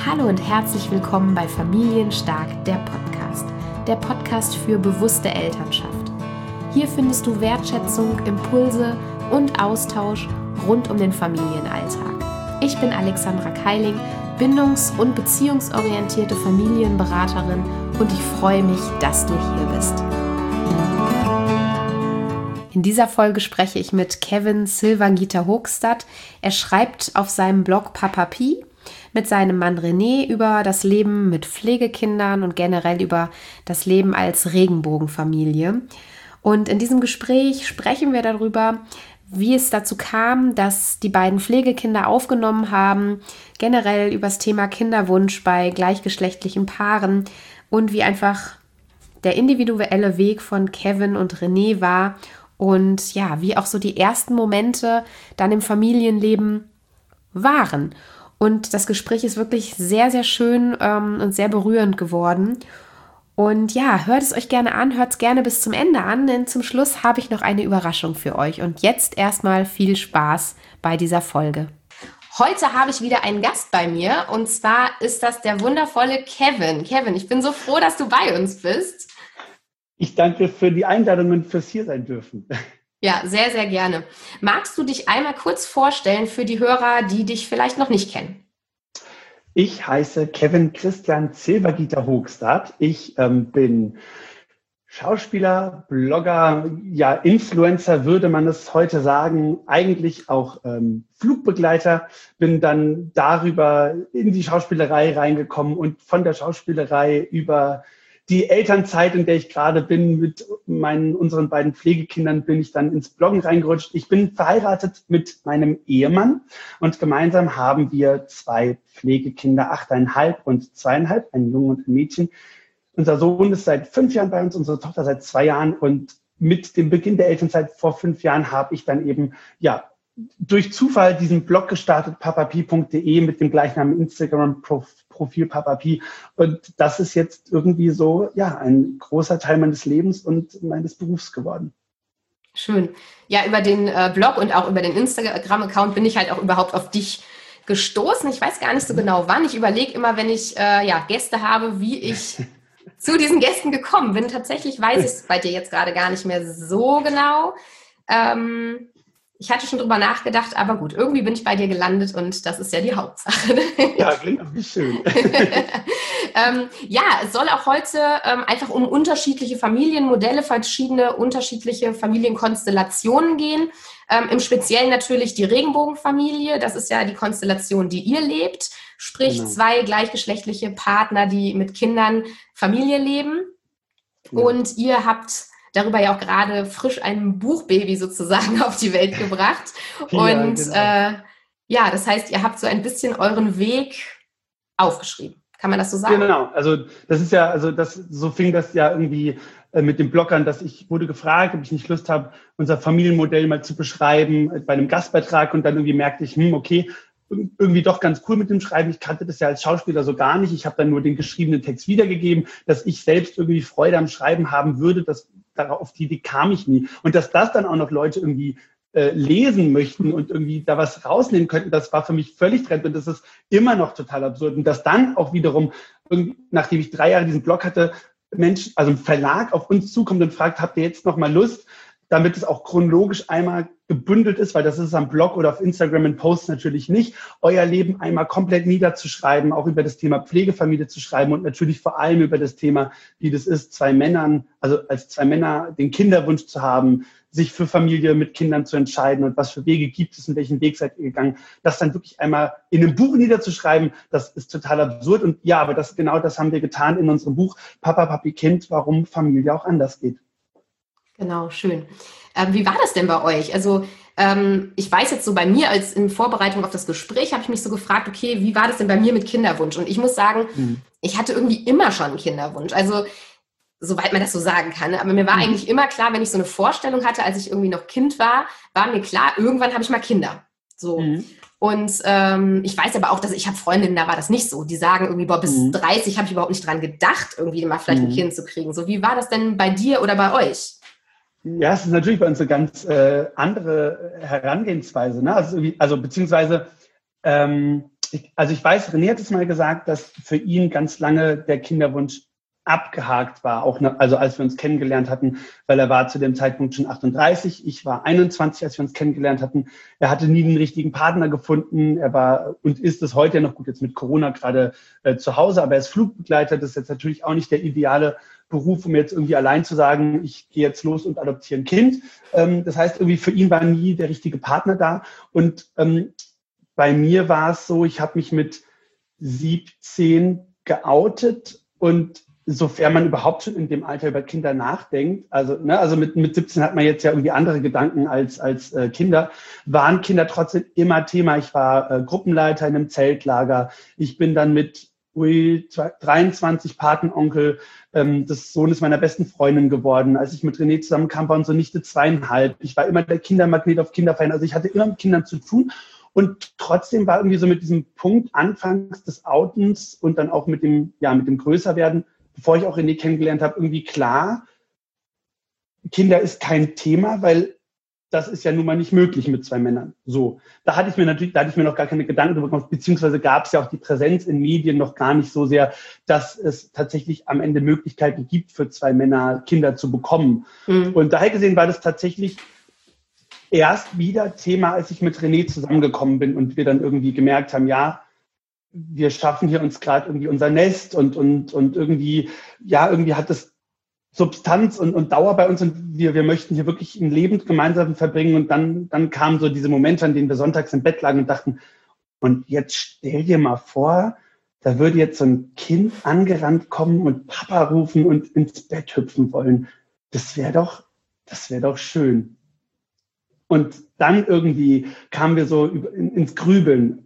Hallo und herzlich willkommen bei Familienstark, der Podcast. Der Podcast für bewusste Elternschaft. Hier findest du Wertschätzung, Impulse und Austausch rund um den Familienalltag. Ich bin Alexandra Keiling, bindungs- und beziehungsorientierte Familienberaterin und ich freue mich, dass du hier bist. In dieser Folge spreche ich mit Kevin Silvangitter-Hoogstad. Er schreibt auf seinem Blog Papa Pi mit seinem Mann René über das Leben mit Pflegekindern und generell über das Leben als Regenbogenfamilie. Und in diesem Gespräch sprechen wir darüber, wie es dazu kam, dass die beiden Pflegekinder aufgenommen haben, generell über das Thema Kinderwunsch bei gleichgeschlechtlichen Paaren und wie einfach der individuelle Weg von Kevin und René war und ja, wie auch so die ersten Momente dann im Familienleben waren. Und das Gespräch ist wirklich sehr, sehr schön und sehr berührend geworden. Und ja, hört es euch gerne an, hört es gerne bis zum Ende an, denn zum Schluss habe ich noch eine Überraschung für euch. Und jetzt erstmal viel Spaß bei dieser Folge. Heute habe ich wieder einen Gast bei mir und zwar ist das der wundervolle Kevin. Kevin, ich bin so froh, dass du bei uns bist. Ich danke für die Einladung und fürs hier sein dürfen. Ja, sehr, sehr gerne. Magst du dich einmal kurz vorstellen für die Hörer, die dich vielleicht noch nicht kennen? Ich heiße Kevin Christian Silvangitter-Hoogstad. Ich bin Schauspieler, Blogger, ja, Influencer würde man es heute sagen, eigentlich auch Flugbegleiter, bin dann darüber in die Schauspielerei reingekommen und von der Schauspielerei über die Elternzeit, in der ich gerade bin, mit unseren beiden Pflegekindern, bin ich dann ins Bloggen reingerutscht. Ich bin verheiratet mit meinem Ehemann und gemeinsam haben wir 2 Pflegekinder, 8,5 und 2,5, einen Jungen und ein Mädchen. Unser Sohn ist seit 5 Jahren bei uns, unsere Tochter seit 2 Jahren und mit dem Beginn der Elternzeit vor 5 Jahren habe ich dann eben, ja, durch Zufall diesen Blog gestartet, papapi.de mit dem gleichnamigen Instagram-Profil papapi. Und das ist jetzt irgendwie so, ja, ein großer Teil meines Lebens und meines Berufs geworden. Schön. Ja, über den Blog und auch über den Instagram-Account bin ich halt auch überhaupt auf dich gestoßen. Ich weiß gar nicht so genau wann. Ich überlege immer, wenn ich Gäste habe, wie ich zu diesen Gästen gekommen bin. Tatsächlich weiß ich es bei dir jetzt gerade gar nicht mehr so genau. Ich hatte schon drüber nachgedacht, aber gut, irgendwie bin ich bei dir gelandet und das ist ja die Hauptsache. Ja, klingt auch nicht schön. Es soll auch heute einfach um unterschiedliche Familienmodelle, verschiedene unterschiedliche Familienkonstellationen gehen. Im Speziellen natürlich die Regenbogenfamilie, das ist ja die Konstellation, die ihr lebt, sprich genau. 2 gleichgeschlechtliche Partner, die mit Kindern Familie leben. Ja. Und ihr habt darüber ja auch gerade frisch ein Buchbaby sozusagen auf die Welt gebracht. Und genau. Das heißt, ihr habt so ein bisschen euren Weg aufgeschrieben. Kann man das so sagen? Genau, also das ist ja, so fing das ja irgendwie mit dem Blog an, dass ich wurde gefragt, ob ich nicht Lust habe, unser Familienmodell mal zu beschreiben bei einem Gastbeitrag und dann irgendwie merkte ich, okay, irgendwie doch ganz cool mit dem Schreiben. Ich kannte das ja als Schauspieler so gar nicht. Ich habe dann nur den geschriebenen Text wiedergegeben, dass ich selbst irgendwie Freude am Schreiben haben würde. Auf die Idee kam ich nie. Und dass das dann auch noch Leute irgendwie lesen möchten und irgendwie da was rausnehmen könnten, das war für mich völlig fremd und das ist immer noch total absurd. Und dass dann auch wiederum, nachdem ich 3 Jahre diesen Blog hatte, also ein Verlag auf uns zukommt und fragt, habt ihr jetzt noch mal Lust, damit es auch chronologisch einmal gebündelt ist, weil das ist am Blog oder auf Instagram in Posts natürlich nicht, euer Leben einmal komplett niederzuschreiben, auch über das Thema Pflegefamilie zu schreiben und natürlich vor allem über das Thema, wie das ist, 2 Männern, also als 2 Männer den Kinderwunsch zu haben, sich für Familie mit Kindern zu entscheiden und was für Wege gibt es und welchen Weg seid ihr gegangen, das dann wirklich einmal in einem Buch niederzuschreiben, das ist total absurd und ja, aber das haben wir getan in unserem Buch Papa, Papi, Kind, warum Familie auch anders geht. Genau, schön. Wie war das denn bei euch? Also ich weiß jetzt so bei mir, als in Vorbereitung auf das Gespräch, habe ich mich so gefragt, okay, wie war das denn bei mir mit Kinderwunsch? Und ich muss sagen, ich hatte irgendwie immer schon einen Kinderwunsch. Also soweit man das so sagen kann. Aber mir war eigentlich immer klar, wenn ich so eine Vorstellung hatte, als ich irgendwie noch Kind war mir klar, irgendwann habe ich mal Kinder. So. Und ich weiß aber auch, dass ich habe Freundinnen, da war das nicht so. Die sagen irgendwie, bis 30 habe ich überhaupt nicht dran gedacht, irgendwie mal vielleicht ein Kind zu kriegen. So, wie war das denn bei dir oder bei euch? Ja, es ist natürlich bei uns eine ganz andere Herangehensweise. Ne? Also beziehungsweise Also ich weiß, René hat es mal gesagt, dass für ihn ganz lange der Kinderwunsch abgehakt war, auch also als wir uns kennengelernt hatten, weil er war zu dem Zeitpunkt schon 38, ich war 21, als wir uns kennengelernt hatten. Er hatte nie den richtigen Partner gefunden. Er war und ist es heute noch gut, jetzt mit Corona gerade zu Hause, aber er ist Flugbegleiter. Das ist jetzt natürlich auch nicht der ideale Beruf, um jetzt irgendwie allein zu sagen, ich gehe jetzt los und adoptiere ein Kind. Das heißt, irgendwie für ihn war nie der richtige Partner da. Und bei mir war es so, ich habe mich mit 17 geoutet und sofern man überhaupt schon in dem Alter über Kinder nachdenkt, also mit 17 hat man jetzt ja irgendwie andere Gedanken als Kinder, waren Kinder trotzdem immer Thema. Ich war Gruppenleiter in einem Zeltlager. Ich bin dann mit 23 Patenonkel des Sohnes meiner besten Freundin geworden. Als ich mit René zusammenkam, waren so Nichte 2,5. Ich war immer der Kindermagnet auf Kinderfeiern. Also ich hatte immer mit Kindern zu tun. Und trotzdem war irgendwie so mit diesem Punkt anfangs des Outens und dann auch mit dem Größerwerden, bevor ich auch René kennengelernt habe, irgendwie klar, Kinder ist kein Thema, weil das ist ja nun mal nicht möglich mit 2 Männern. So, da hatte ich mir noch gar keine Gedanken darüber gemacht, beziehungsweise gab es ja auch die Präsenz in Medien noch gar nicht so sehr, dass es tatsächlich am Ende Möglichkeiten gibt, für 2 Männer Kinder zu bekommen. Mhm. Und daher gesehen war das tatsächlich erst wieder Thema, als ich mit René zusammengekommen bin und wir dann irgendwie gemerkt haben, ja, wir schaffen hier uns gerade irgendwie unser Nest und irgendwie hat es Substanz und Dauer bei uns und wir möchten hier wirklich ein Leben gemeinsam verbringen. Und dann kamen so diese Momente, an denen wir sonntags im Bett lagen und dachten, und jetzt stell dir mal vor, da würde jetzt so ein Kind angerannt kommen und Papa rufen und ins Bett hüpfen wollen. Das wäre doch schön. Und dann irgendwie kamen wir so ins Grübeln,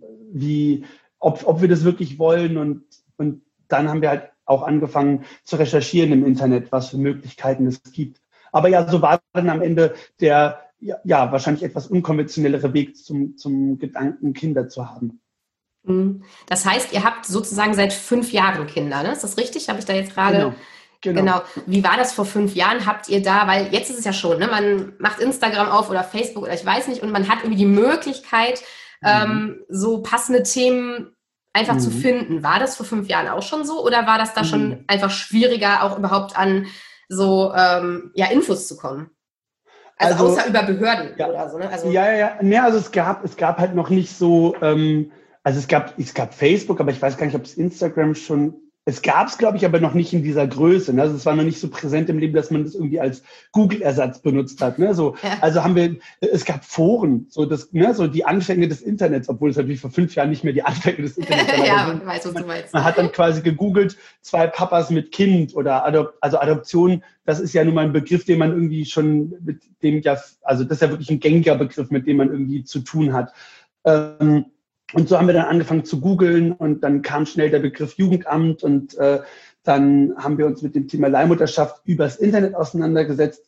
ob wir das wirklich wollen. Und dann haben wir halt auch angefangen zu recherchieren im Internet, was für Möglichkeiten es gibt. Aber ja, so war dann am Ende der wahrscheinlich etwas unkonventionellere Weg zum Gedanken, Kinder zu haben. Das heißt, ihr habt sozusagen seit 5 Jahren Kinder, ne? Ist das richtig? Habe ich da jetzt gerade... Genau. Wie war das vor 5 Jahren? Habt ihr da, weil jetzt ist es ja schon, ne? Man macht Instagram auf oder Facebook oder ich weiß nicht und man hat irgendwie die Möglichkeit, so passende Themen einfach zu finden. War das vor 5 Jahren auch schon so oder war das da schon einfach schwieriger, auch überhaupt an so Infos zu kommen? Also außer über Behörden oder so, ne? Also, also es gab halt noch nicht so, es gab Facebook, aber ich weiß gar nicht, ob es Instagram schon. Es gab es, glaube ich, aber noch nicht in dieser Größe. Ne? Also es war noch nicht so präsent im Leben, dass man das irgendwie als Google-Ersatz benutzt hat. Ne? So, ja. Also es gab Foren, so die Anfänge des Internets, obwohl es natürlich vor 5 Jahren nicht mehr die Anfänge des Internets waren. Ja, ich weiß, was du meinst. Man hat dann quasi gegoogelt, 2 Papas mit Kind oder Adoption. Das ist ja nun mal ein Begriff, den man irgendwie schon mit dem das ist ja wirklich ein gängiger Begriff, mit dem man irgendwie zu tun hat. Und so haben wir dann angefangen zu googeln und dann kam schnell der Begriff Jugendamt und dann haben wir uns mit dem Thema Leihmutterschaft übers Internet auseinandergesetzt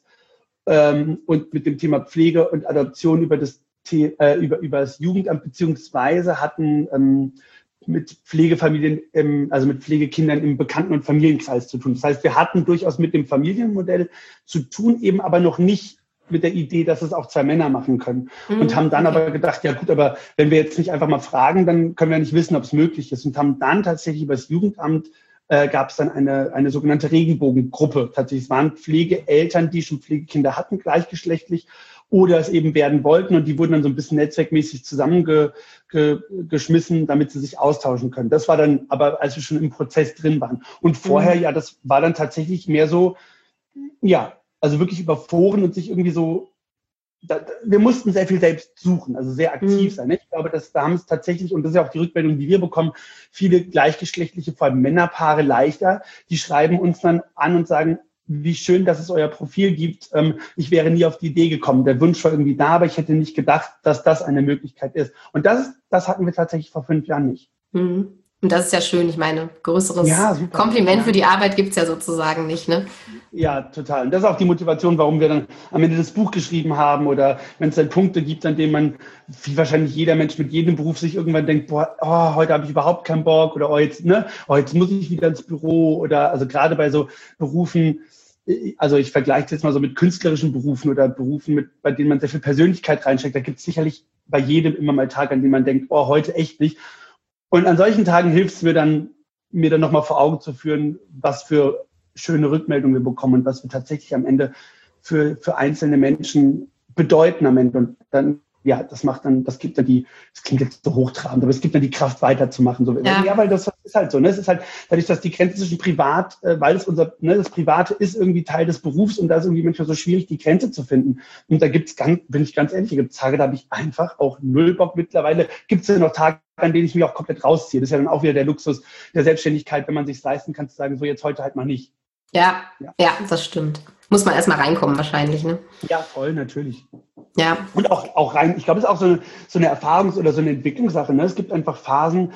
und mit dem Thema Pflege und Adoption über das Jugendamt beziehungsweise hatten mit Pflegefamilien, mit Pflegekindern im Bekannten- und Familienkreis zu tun. Das heißt, wir hatten durchaus mit dem Familienmodell zu tun, eben aber noch nicht mit der Idee, dass es auch 2 Männer machen können. Und haben dann aber gedacht, ja gut, aber wenn wir jetzt nicht einfach mal fragen, dann können wir nicht wissen, ob es möglich ist. Und haben dann tatsächlich über das Jugendamt gab es dann eine sogenannte Regenbogengruppe. Tatsächlich, es waren Pflegeeltern, die schon Pflegekinder hatten, gleichgeschlechtlich, oder es eben werden wollten. Und die wurden dann so ein bisschen netzwerkmäßig zusammengeschmissen, damit sie sich austauschen können. Das war dann aber, als wir schon im Prozess drin waren. Und vorher, das war dann tatsächlich mehr so, also wirklich über Foren und sich irgendwie so, wir mussten sehr viel selbst suchen, also sehr aktiv sein. Ne? Ich glaube, da haben es tatsächlich, und das ist ja auch die Rückmeldung, die wir bekommen, viele gleichgeschlechtliche, vor allem Männerpaare leichter, die schreiben uns dann an und sagen, wie schön, dass es euer Profil gibt. Ich wäre nie auf die Idee gekommen. Der Wunsch war irgendwie da, aber ich hätte nicht gedacht, dass das eine Möglichkeit ist. Und das hatten wir tatsächlich vor 5 Jahren nicht. Und das ist ja schön. Ich meine, größeres Kompliment für die Arbeit gibt es ja sozusagen nicht, ne? Ja, total. Und das ist auch die Motivation, warum wir dann am Ende das Buch geschrieben haben oder wenn es dann Punkte gibt, an denen man, wie wahrscheinlich jeder Mensch mit jedem Beruf sich irgendwann denkt, heute habe ich überhaupt keinen Bock oder jetzt muss ich wieder ins Büro oder also gerade bei so Berufen, also ich vergleiche es jetzt mal so mit künstlerischen Berufen oder Berufen, bei denen man sehr viel Persönlichkeit reinsteckt. Da gibt es sicherlich bei jedem immer mal Tage, an denen man denkt, heute echt nicht. Und an solchen Tagen hilft es mir dann nochmal vor Augen zu führen, was für schöne Rückmeldungen wir bekommen und was wir tatsächlich am Ende für einzelne Menschen bedeuten am Ende. Und dann, ja, das klingt jetzt so hochtrabend, aber es gibt dann die Kraft weiterzumachen. So. Ja, weil das ist halt so. Ne? Es ist halt dadurch, dass die Grenze zwischen Privat, weil es das Private ist irgendwie Teil des Berufs und da ist irgendwie manchmal so schwierig, die Grenze zu finden. Und da bin ich ganz ehrlich, gibt es Tage, da habe ich einfach auch null Bock. Mittlerweile gibt es ja noch Tage, an denen ich mich auch komplett rausziehe. Das ist ja dann auch wieder der Luxus der Selbstständigkeit, wenn man sich leisten kann, zu sagen, so jetzt heute halt mal nicht. Ja, das stimmt. Muss man erstmal reinkommen wahrscheinlich, ne? Ja, voll, natürlich. Ja. Und auch rein, ich glaube, es ist auch so eine Erfahrungs- oder so eine Entwicklungssache. Ne? Es gibt einfach Phasen,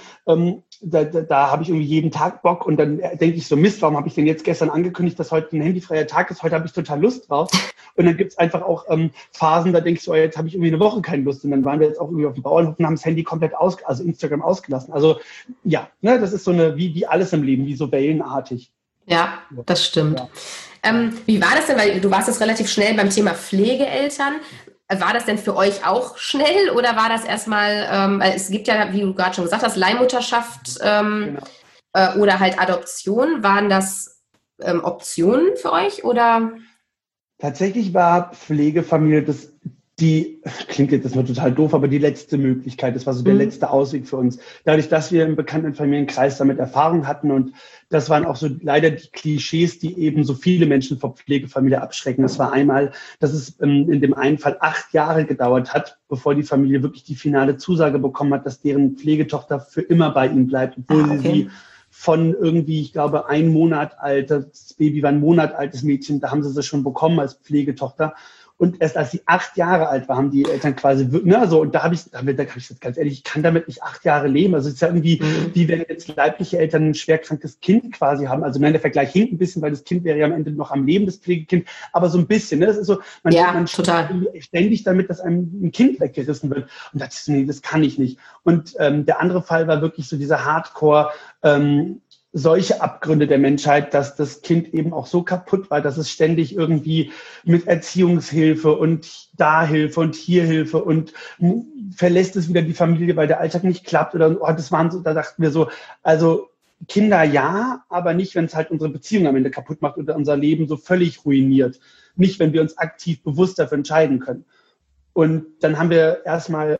da habe ich irgendwie jeden Tag Bock und dann denke ich so, Mist, warum habe ich denn jetzt gestern angekündigt, dass heute ein handyfreier Tag ist? Heute habe ich total Lust drauf. Und dann gibt es einfach auch Phasen, da denke ich so, jetzt habe ich irgendwie eine Woche keine Lust. Und dann waren wir jetzt auch irgendwie auf dem Bauernhof und haben das Handy komplett also Instagram ausgelassen. Also ja, ne, das ist so wie alles im Leben, wie so wellenartig. Ja, das stimmt. Ja. Wie war das denn, weil du warst jetzt relativ schnell beim Thema Pflegeeltern. War das denn für euch auch schnell oder war das erstmal, weil es gibt ja, wie du gerade schon gesagt hast, Leihmutterschaft oder halt Adoption. Waren das Optionen für euch oder? Tatsächlich war Pflegefamilie klingt jetzt erstmal total doof, aber die letzte Möglichkeit, das war so der letzte Ausweg für uns. Dadurch, dass wir im bekannten Familienkreis damit Erfahrung hatten und das waren auch so leider die Klischees, die eben so viele Menschen vor Pflegefamilie abschrecken. Das war einmal, dass es in dem einen Fall 8 Jahre gedauert hat, bevor die Familie wirklich die finale Zusage bekommen hat, dass deren Pflegetochter für immer bei ihnen bleibt, obwohl sie von irgendwie, ich glaube, 1 Monat alt, das Baby war 1 Monat altes Mädchen, da haben sie schon bekommen als Pflegetochter. Und erst als sie 8 Jahre alt war, haben die Eltern quasi, ne, so, und da habe ich jetzt ganz ehrlich, ich kann damit nicht 8 Jahre leben. Also es ist ja irgendwie, wie wenn jetzt leibliche Eltern ein schwerkrankes Kind quasi haben. Also nein, der Vergleich hinkt ein bisschen, weil das Kind wäre ja am Ende noch am Leben, das Pflegekind, aber so ein bisschen, ne, das ist so, man total ständig damit, dass einem ein Kind weggerissen wird. Und da dachte ich so, nee, das kann ich nicht. Und der andere Fall war wirklich so dieser Hardcore, solche Abgründe der Menschheit, dass das Kind eben auch so kaputt war, dass es ständig irgendwie mit Erziehungshilfe und da Hilfe und hier Hilfe und verlässt es wieder die Familie, weil der Alltag nicht klappt oder das waren so, da dachten wir so, also Kinder ja, aber nicht, wenn es halt unsere Beziehung am Ende kaputt macht oder unser Leben so völlig ruiniert. Nicht, wenn wir uns aktiv bewusst dafür entscheiden können. Und dann haben wir erstmal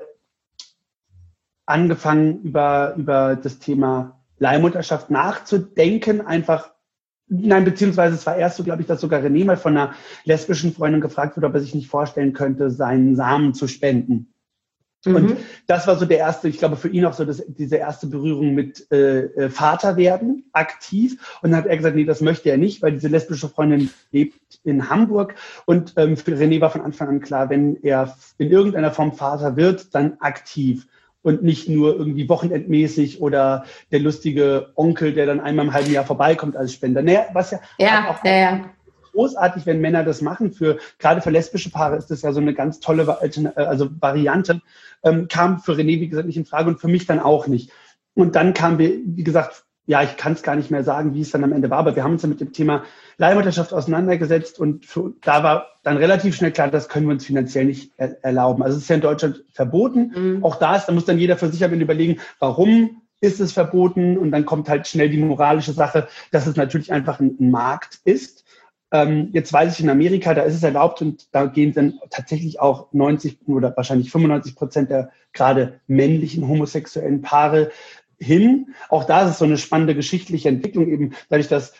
angefangen über das Thema Leihmutterschaft nachzudenken, beziehungsweise es war erst so, glaube ich, dass sogar René mal von einer lesbischen Freundin gefragt wurde, ob er sich nicht vorstellen könnte, seinen Samen zu spenden. Und das war so der erste, ich glaube für ihn auch so diese erste Berührung mit Vater werden, aktiv. Und dann hat er gesagt, nee, das möchte er nicht, weil diese lesbische Freundin lebt in Hamburg. Und für René war von Anfang an klar, wenn er in irgendeiner Form Vater wird, dann aktiv. Und nicht nur irgendwie wochenendmäßig oder der lustige Onkel, der dann einmal im halben Jahr vorbeikommt als Spender. Naja, was auch großartig, wenn Männer das machen. Gerade für lesbische Paare ist das ja so eine ganz tolle Variante. Kam für René, wie gesagt, nicht in Frage und für mich dann auch nicht. Und dann kamen wir, wie gesagt, ja, ich kann es gar nicht mehr sagen, wie es dann am Ende war, aber wir haben uns ja mit dem Thema Leihmutterschaft auseinandergesetzt und da war dann relativ schnell klar, das können wir uns finanziell nicht erlauben. Also es ist ja in Deutschland verboten. Auch da muss dann jeder für sich am Ende überlegen, warum ist es verboten? Und dann kommt halt schnell die moralische Sache, dass es natürlich einfach ein Markt ist. Jetzt weiß ich, in Amerika, da ist es erlaubt und da gehen dann tatsächlich auch 90 oder wahrscheinlich 95% der gerade männlichen homosexuellen Paare hin. Auch da ist es so eine spannende geschichtliche Entwicklung eben, dadurch, dass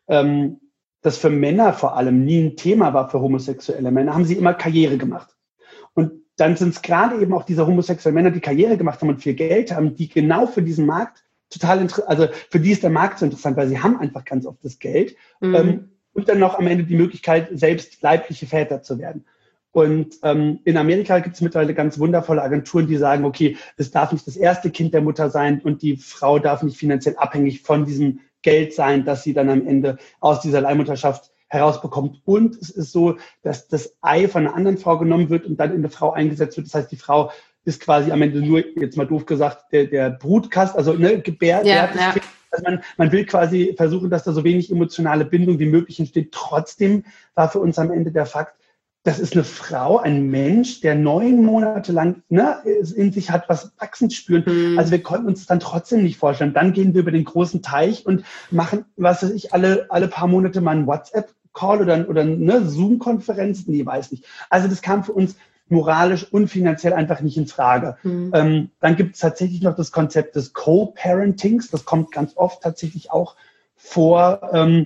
das für Männer vor allem nie ein Thema war für homosexuelle Männer, haben sie immer Karriere gemacht. Und dann sind es gerade eben auch diese homosexuellen Männer, die Karriere gemacht haben und viel Geld haben, die genau für diesen Markt also für die ist der Markt so interessant, weil sie haben einfach ganz oft das Geld und dann noch am Ende die Möglichkeit, selbst leibliche Väter zu werden. Und in Amerika gibt es mittlerweile ganz wundervolle Agenturen, die sagen, okay, es darf nicht das erste Kind der Mutter sein und die Frau darf nicht finanziell abhängig von diesem Geld sein, das sie dann am Ende aus dieser Leihmutterschaft herausbekommt. Und es ist so, dass das Ei von einer anderen Frau genommen wird und dann in eine Frau eingesetzt wird. Das heißt, die Frau ist quasi am Ende nur, jetzt mal doof gesagt, der Brutkast, also gebärt. Kind. Also man will quasi versuchen, dass da so wenig emotionale Bindung wie möglich entsteht. Trotzdem war für uns am Ende der Fakt, das ist eine Frau, ein Mensch, der 9 Monate lang in sich hat, was wachsend spüren. Also wir konnten uns das dann trotzdem nicht vorstellen. Dann gehen wir über den großen Teich und machen, was weiß ich, alle paar Monate mal einen WhatsApp-Call oder eine Zoom-Konferenz. Nee, weiß nicht. Also das kam für uns moralisch und finanziell einfach nicht in Frage. Dann gibt es tatsächlich noch das Konzept des Co-Parentings. Das kommt ganz oft tatsächlich auch vor,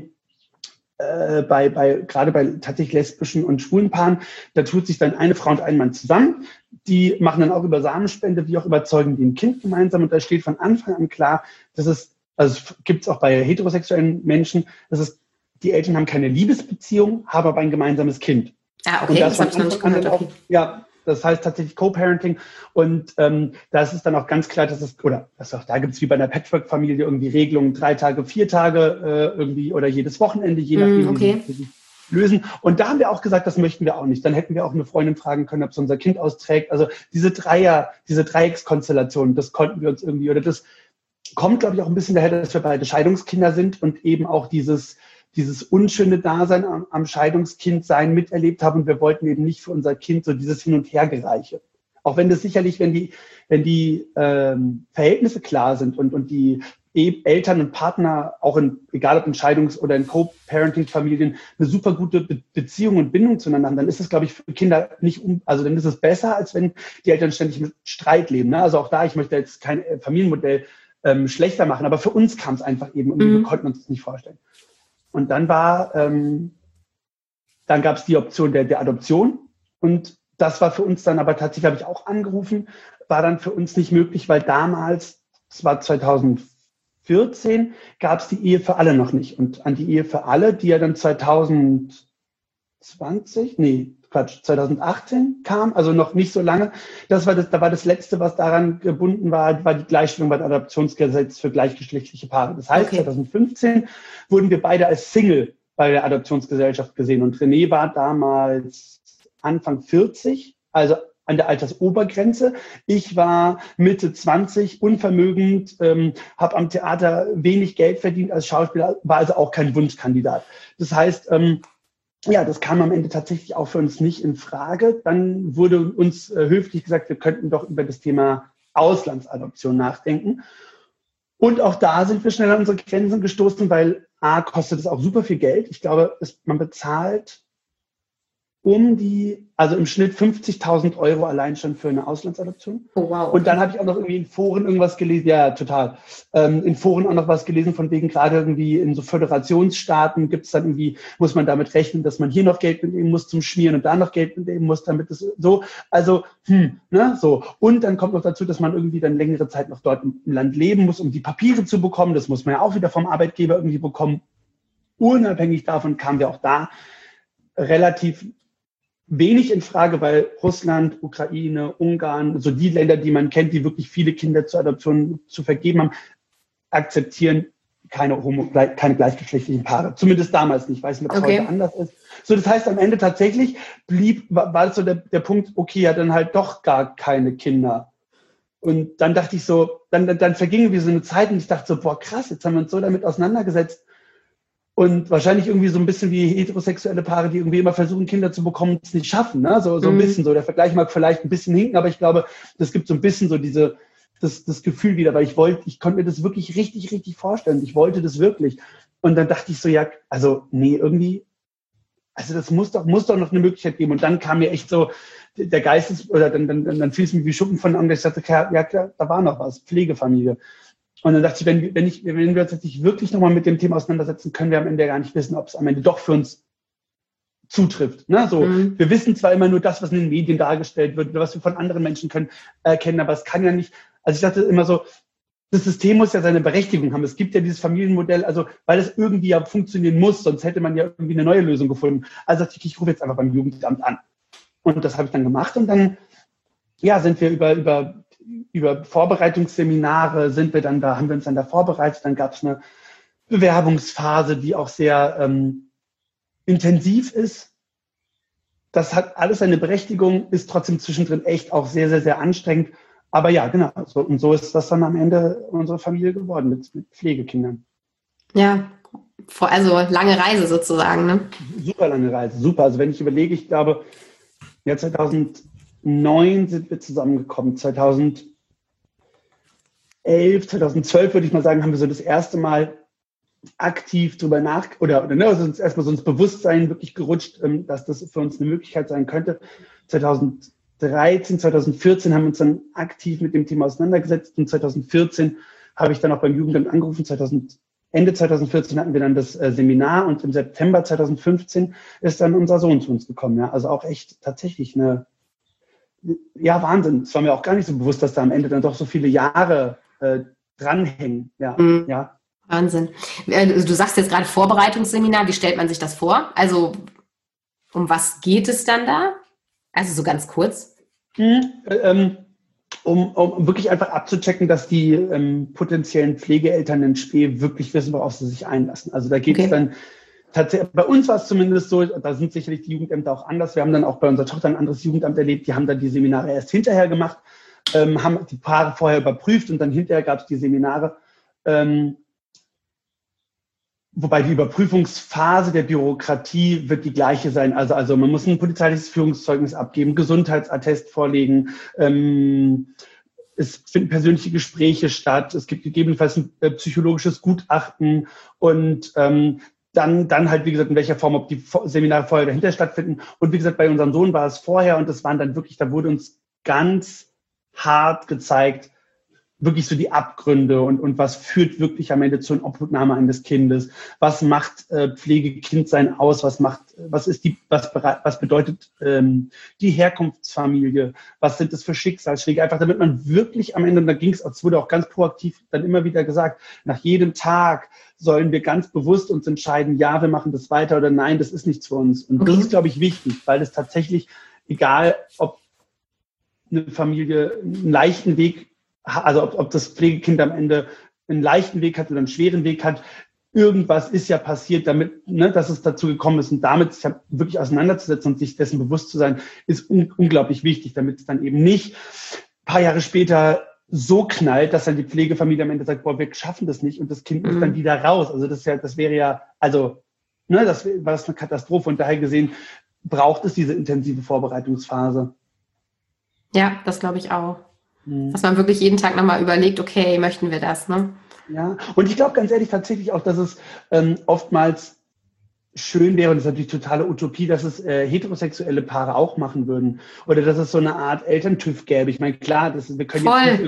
gerade bei tatsächlich lesbischen und schwulen Paaren. Da tut sich dann eine Frau und ein Mann zusammen. Die machen dann auch über Samenspende, wie auch überzeugen die ein Kind gemeinsam. Und da steht von Anfang an klar, also gibt es auch bei heterosexuellen Menschen, die Eltern haben keine Liebesbeziehung, haben aber ein gemeinsames Kind. Ah, okay, und das habe ich noch nicht gehört. auch, ja, das heißt tatsächlich Co-Parenting. Und da ist es dann auch ganz klar, da gibt es wie bei einer Patchwork-Familie irgendwie Regelungen, 3 Tage, 4 Tage irgendwie oder jedes Wochenende, je nachdem, wie sie sich lösen. Und da haben wir auch gesagt, das möchten wir auch nicht. Dann hätten wir auch eine Freundin fragen können, ob sie unser Kind austrägt. Also diese Dreieckskonstellation, das konnten wir uns irgendwie, oder das kommt, glaube ich, auch ein bisschen daher, dass wir beide Scheidungskinder sind und eben auch dieses unschöne Dasein am Scheidungskindsein miterlebt haben. Und wir wollten eben nicht für unser Kind so dieses Hin- und Hergereiche. Auch wenn das sicherlich, wenn die Verhältnisse klar sind und die Eltern und Partner, auch egal ob in Scheidungs- oder in Co-Parenting-Familien, eine super gute Beziehung und Bindung zueinander haben, dann ist es, glaube ich, für Kinder also dann ist es besser, als wenn die Eltern ständig mit Streit leben. Ne? Also auch da, ich möchte jetzt kein Familienmodell schlechter machen, aber für uns kam es einfach eben, wir konnten uns das nicht vorstellen. Und dann dann gab es die Option der Adoption. Und das war für uns dann aber tatsächlich, habe ich auch angerufen, war dann für uns nicht möglich, weil damals, das war 2014, gab es die Ehe für alle noch nicht. Und an die Ehe für alle, die ja dann 2018 kam, also noch nicht so lange, da war das Letzte, was daran gebunden war die Gleichstellung beim Adoptionsgesetz für gleichgeschlechtliche Paare. Das heißt, 2015 wurden wir beide als Single bei der Adoptionsgesellschaft gesehen. Und René war damals Anfang 40, also an der Altersobergrenze. Ich war Mitte 20, unvermögend, habe am Theater wenig Geld verdient als Schauspieler, war also auch kein Wunschkandidat. Das heißt, das kam am Ende tatsächlich auch für uns nicht in Frage. Dann wurde uns höflich gesagt, wir könnten doch über das Thema Auslandsadoption nachdenken. Und auch da sind wir schnell an unsere Grenzen gestoßen, weil kostet es auch super viel Geld. Ich glaube, man bezahlt also im Schnitt 50.000 Euro allein schon für eine Auslandsadoption. Oh, wow. Und dann habe ich auch noch irgendwie in Foren irgendwas gelesen, ja, total. In Foren auch noch was gelesen, von wegen gerade irgendwie in so Föderationsstaaten gibt es dann irgendwie, muss man damit rechnen, dass man hier noch Geld mitnehmen muss zum Schmieren und da noch Geld mitnehmen muss, damit es so, also, so. Und dann kommt noch dazu, dass man irgendwie dann längere Zeit noch dort im Land leben muss, um die Papiere zu bekommen. Das muss man ja auch wieder vom Arbeitgeber irgendwie bekommen. Unabhängig davon kamen wir auch da relativ wenig in Frage, weil Russland, Ukraine, Ungarn, so die Länder, die man kennt, die wirklich viele Kinder zur Adoption zu vergeben haben, akzeptieren keine gleichgeschlechtlichen Paare. Zumindest damals nicht. Ich weiß nicht, ob es heute anders ist. So, das heißt, am Ende tatsächlich war das so der Punkt, okay, ja, dann halt doch gar keine Kinder. Und dann dachte ich so, dann verging wie so eine Zeit und ich dachte so, boah, krass, jetzt haben wir uns so damit auseinandergesetzt. Und wahrscheinlich irgendwie so ein bisschen wie heterosexuelle Paare, die irgendwie immer versuchen, Kinder zu bekommen, es nicht schaffen. Ne? So ein bisschen so. Der Vergleich mag vielleicht ein bisschen hinken, aber ich glaube, das gibt so ein bisschen so das Gefühl wieder, weil ich konnte mir das wirklich richtig, richtig vorstellen. Ich wollte das wirklich. Und dann dachte ich so, ja, also nee, irgendwie, also das muss doch noch eine Möglichkeit geben. Und dann kam mir echt so der dann fiel es mir wie Schuppen von den Augen, dass ich dachte, ja klar, da war noch was, Pflegefamilie. Und dann dachte ich, wenn wir uns jetzt nicht wirklich nochmal mit dem Thema auseinandersetzen, können wir am Ende gar nicht wissen, ob es am Ende doch für uns zutrifft. Ne? So, wir wissen zwar immer nur das, was in den Medien dargestellt wird, oder was wir von anderen Menschen kennen, aber es kann ja nicht, also ich dachte immer so, das System muss ja seine Berechtigung haben. Es gibt ja dieses Familienmodell, also weil es irgendwie ja funktionieren muss, sonst hätte man ja irgendwie eine neue Lösung gefunden. Also dachte ich rufe jetzt einfach beim Jugendamt an. Und das habe ich dann gemacht und dann sind wir über Vorbereitungsseminare haben wir uns dann da vorbereitet. Dann gab es eine Bewerbungsphase, die auch sehr intensiv ist. Das hat alles seine Berechtigung, ist trotzdem zwischendrin echt auch sehr, sehr, sehr anstrengend. Aber ja, genau. So ist das dann am Ende unsere Familie geworden mit Pflegekindern. Ja, also lange Reise sozusagen, ne? Super lange Reise, super. Also wenn ich überlege, ich glaube, Ja, 2009 sind wir zusammengekommen. 2011, 2012 würde ich mal sagen, haben wir so das erste Mal aktiv drüber also uns erstmal so ins Bewusstsein wirklich gerutscht, dass das für uns eine Möglichkeit sein könnte. 2013, 2014 haben wir uns dann aktiv mit dem Thema auseinandergesetzt und 2014 habe ich dann auch beim Jugendamt angerufen. Ende 2014 hatten wir dann das Seminar und im September 2015 ist dann unser Sohn zu uns gekommen. Ja? Also auch echt tatsächlich Wahnsinn. Es war mir auch gar nicht so bewusst, dass da am Ende dann doch so viele Jahre dranhängen. Ja, ja. Wahnsinn. Du sagst jetzt gerade Vorbereitungsseminar. Wie stellt man sich das vor? Also um was geht es dann da? Also so ganz kurz. Um wirklich einfach abzuchecken, dass die potenziellen Pflegeeltern in Spee wirklich wissen, worauf sie sich einlassen. Also da geht es dann tatsächlich, bei uns war es zumindest so, da sind sicherlich die Jugendämter auch anders. Wir haben dann auch bei unserer Tochter ein anderes Jugendamt erlebt. Die haben dann die Seminare erst hinterher gemacht, haben die Paare vorher überprüft und dann hinterher gab es die Seminare. Wobei die Überprüfungsphase der Bürokratie wird die gleiche sein. Also man muss ein polizeiliches Führungszeugnis abgeben, Gesundheitsattest vorlegen. Es finden persönliche Gespräche statt. Es gibt gegebenenfalls ein psychologisches Gutachten und dann halt, wie gesagt, in welcher Form, ob die Seminare vorher dahinter stattfinden. Und wie gesagt, bei unserem Sohn war es vorher und das waren dann wirklich, da wurde uns ganz hart gezeigt, wirklich so die Abgründe und was führt wirklich am Ende zur Obhutnahme eines Kindes? Was macht Pflegekindsein aus? Was bedeutet die Herkunftsfamilie? Was sind das für Schicksalsschläge? Einfach damit man wirklich am Ende, und da ging es wurde auch ganz proaktiv dann immer wieder gesagt, nach jedem Tag sollen wir ganz bewusst uns entscheiden, ja, wir machen das weiter oder nein, das ist nichts für uns. Und das ist, glaube ich, wichtig, weil es tatsächlich, egal ob eine Familie einen leichten Weg, also ob das Pflegekind am Ende einen leichten Weg hat oder einen schweren Weg hat, irgendwas ist ja passiert, damit, dass es dazu gekommen ist. Und damit sich wirklich auseinanderzusetzen und sich dessen bewusst zu sein, ist unglaublich wichtig, damit es dann eben nicht ein paar Jahre später so knallt, dass dann die Pflegefamilie am Ende sagt, boah, wir schaffen das nicht und das Kind muss dann wieder raus. Also das wäre ja, das war eine Katastrophe. Und daher gesehen braucht es diese intensive Vorbereitungsphase. Ja, das glaube ich auch. Dass man wirklich jeden Tag nochmal überlegt, okay, möchten wir das, ne? Ja, und ich glaube ganz ehrlich tatsächlich auch, dass es oftmals schön wäre, und das ist natürlich totale Utopie, dass es heterosexuelle Paare auch machen würden. Oder dass es so eine Art Elterntüv gäbe. Ich meine, klar, wir können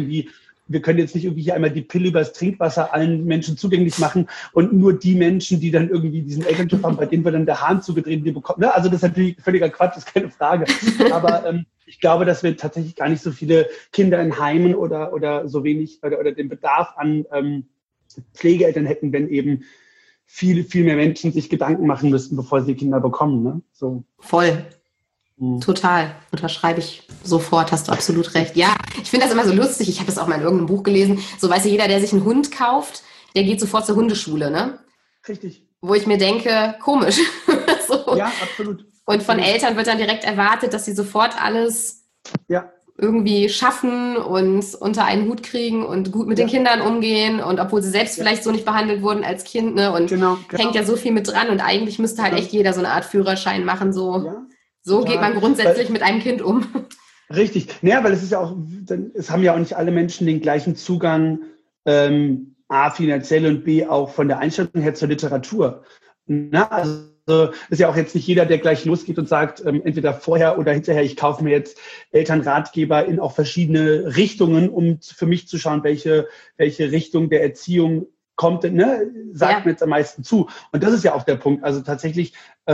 jetzt nicht irgendwie hier einmal die Pille übers Trinkwasser allen Menschen zugänglich machen und nur die Menschen, die dann irgendwie diesen Elterntüv haben, bei denen wir dann der Hahn zugedreht, die bekommen. Ne? Also das ist natürlich völliger Quatsch, ist keine Frage. Aber ich glaube, dass wir tatsächlich gar nicht so viele Kinder in Heimen oder so wenig oder den Bedarf an Pflegeeltern hätten, wenn eben viel, viel mehr Menschen sich Gedanken machen müssten, bevor sie Kinder bekommen. Ne? So. Voll. Total. Unterschreibe ich sofort, hast du absolut recht. Ja, ich finde das immer so lustig. Ich habe das auch mal in irgendeinem Buch gelesen. So, weißt du, jeder, der sich einen Hund kauft, der geht sofort zur Hundeschule, ne? Richtig. Wo ich mir denke, komisch. So. Ja, absolut. Und von Eltern wird dann direkt erwartet, dass sie sofort alles irgendwie schaffen und unter einen Hut kriegen und gut mit den Kindern umgehen. Und obwohl sie selbst vielleicht so nicht behandelt wurden als Kind, ne? Und hängt ja so viel mit dran. Und eigentlich müsste halt echt jeder so eine Art Führerschein machen. So geht man grundsätzlich mit einem Kind um. Richtig. Naja, weil es ist ja auch, es haben ja auch nicht alle Menschen den gleichen Zugang, A, finanziell und B, auch von der Einstellung her zur Literatur. Na, also ist ja auch jetzt nicht jeder, der gleich losgeht und sagt, entweder vorher oder hinterher, ich kaufe mir jetzt Elternratgeber in auch verschiedene Richtungen, um für mich zu schauen, welche Richtung der Erziehung kommt, sagt mir jetzt am meisten zu. Und das ist ja auch der Punkt. Also tatsächlich, da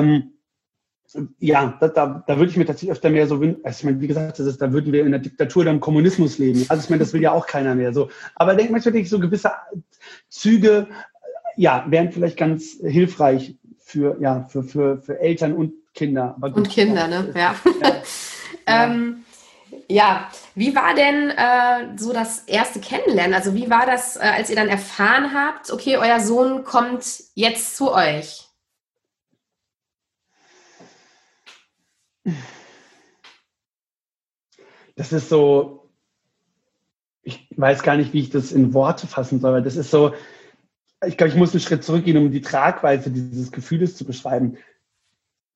würde ich mir tatsächlich öfter mehr so wünschen, also ich meine, wie gesagt, da würden wir in der Diktatur oder im Kommunismus leben. Also ich meine, das will ja auch keiner mehr so. Aber denke manchmal, so gewisse Züge, wären vielleicht ganz hilfreich für Eltern und Kinder. Aber gut, und Kinder, ne? Ja. Wie war denn so das erste Kennenlernen? Also wie war das, als ihr dann erfahren habt, okay, euer Sohn kommt jetzt zu euch? Das ist so, ich weiß gar nicht, wie ich das in Worte fassen soll, weil das ist so, ich glaube, ich muss einen Schritt zurückgehen, um die Tragweite dieses Gefühles zu beschreiben.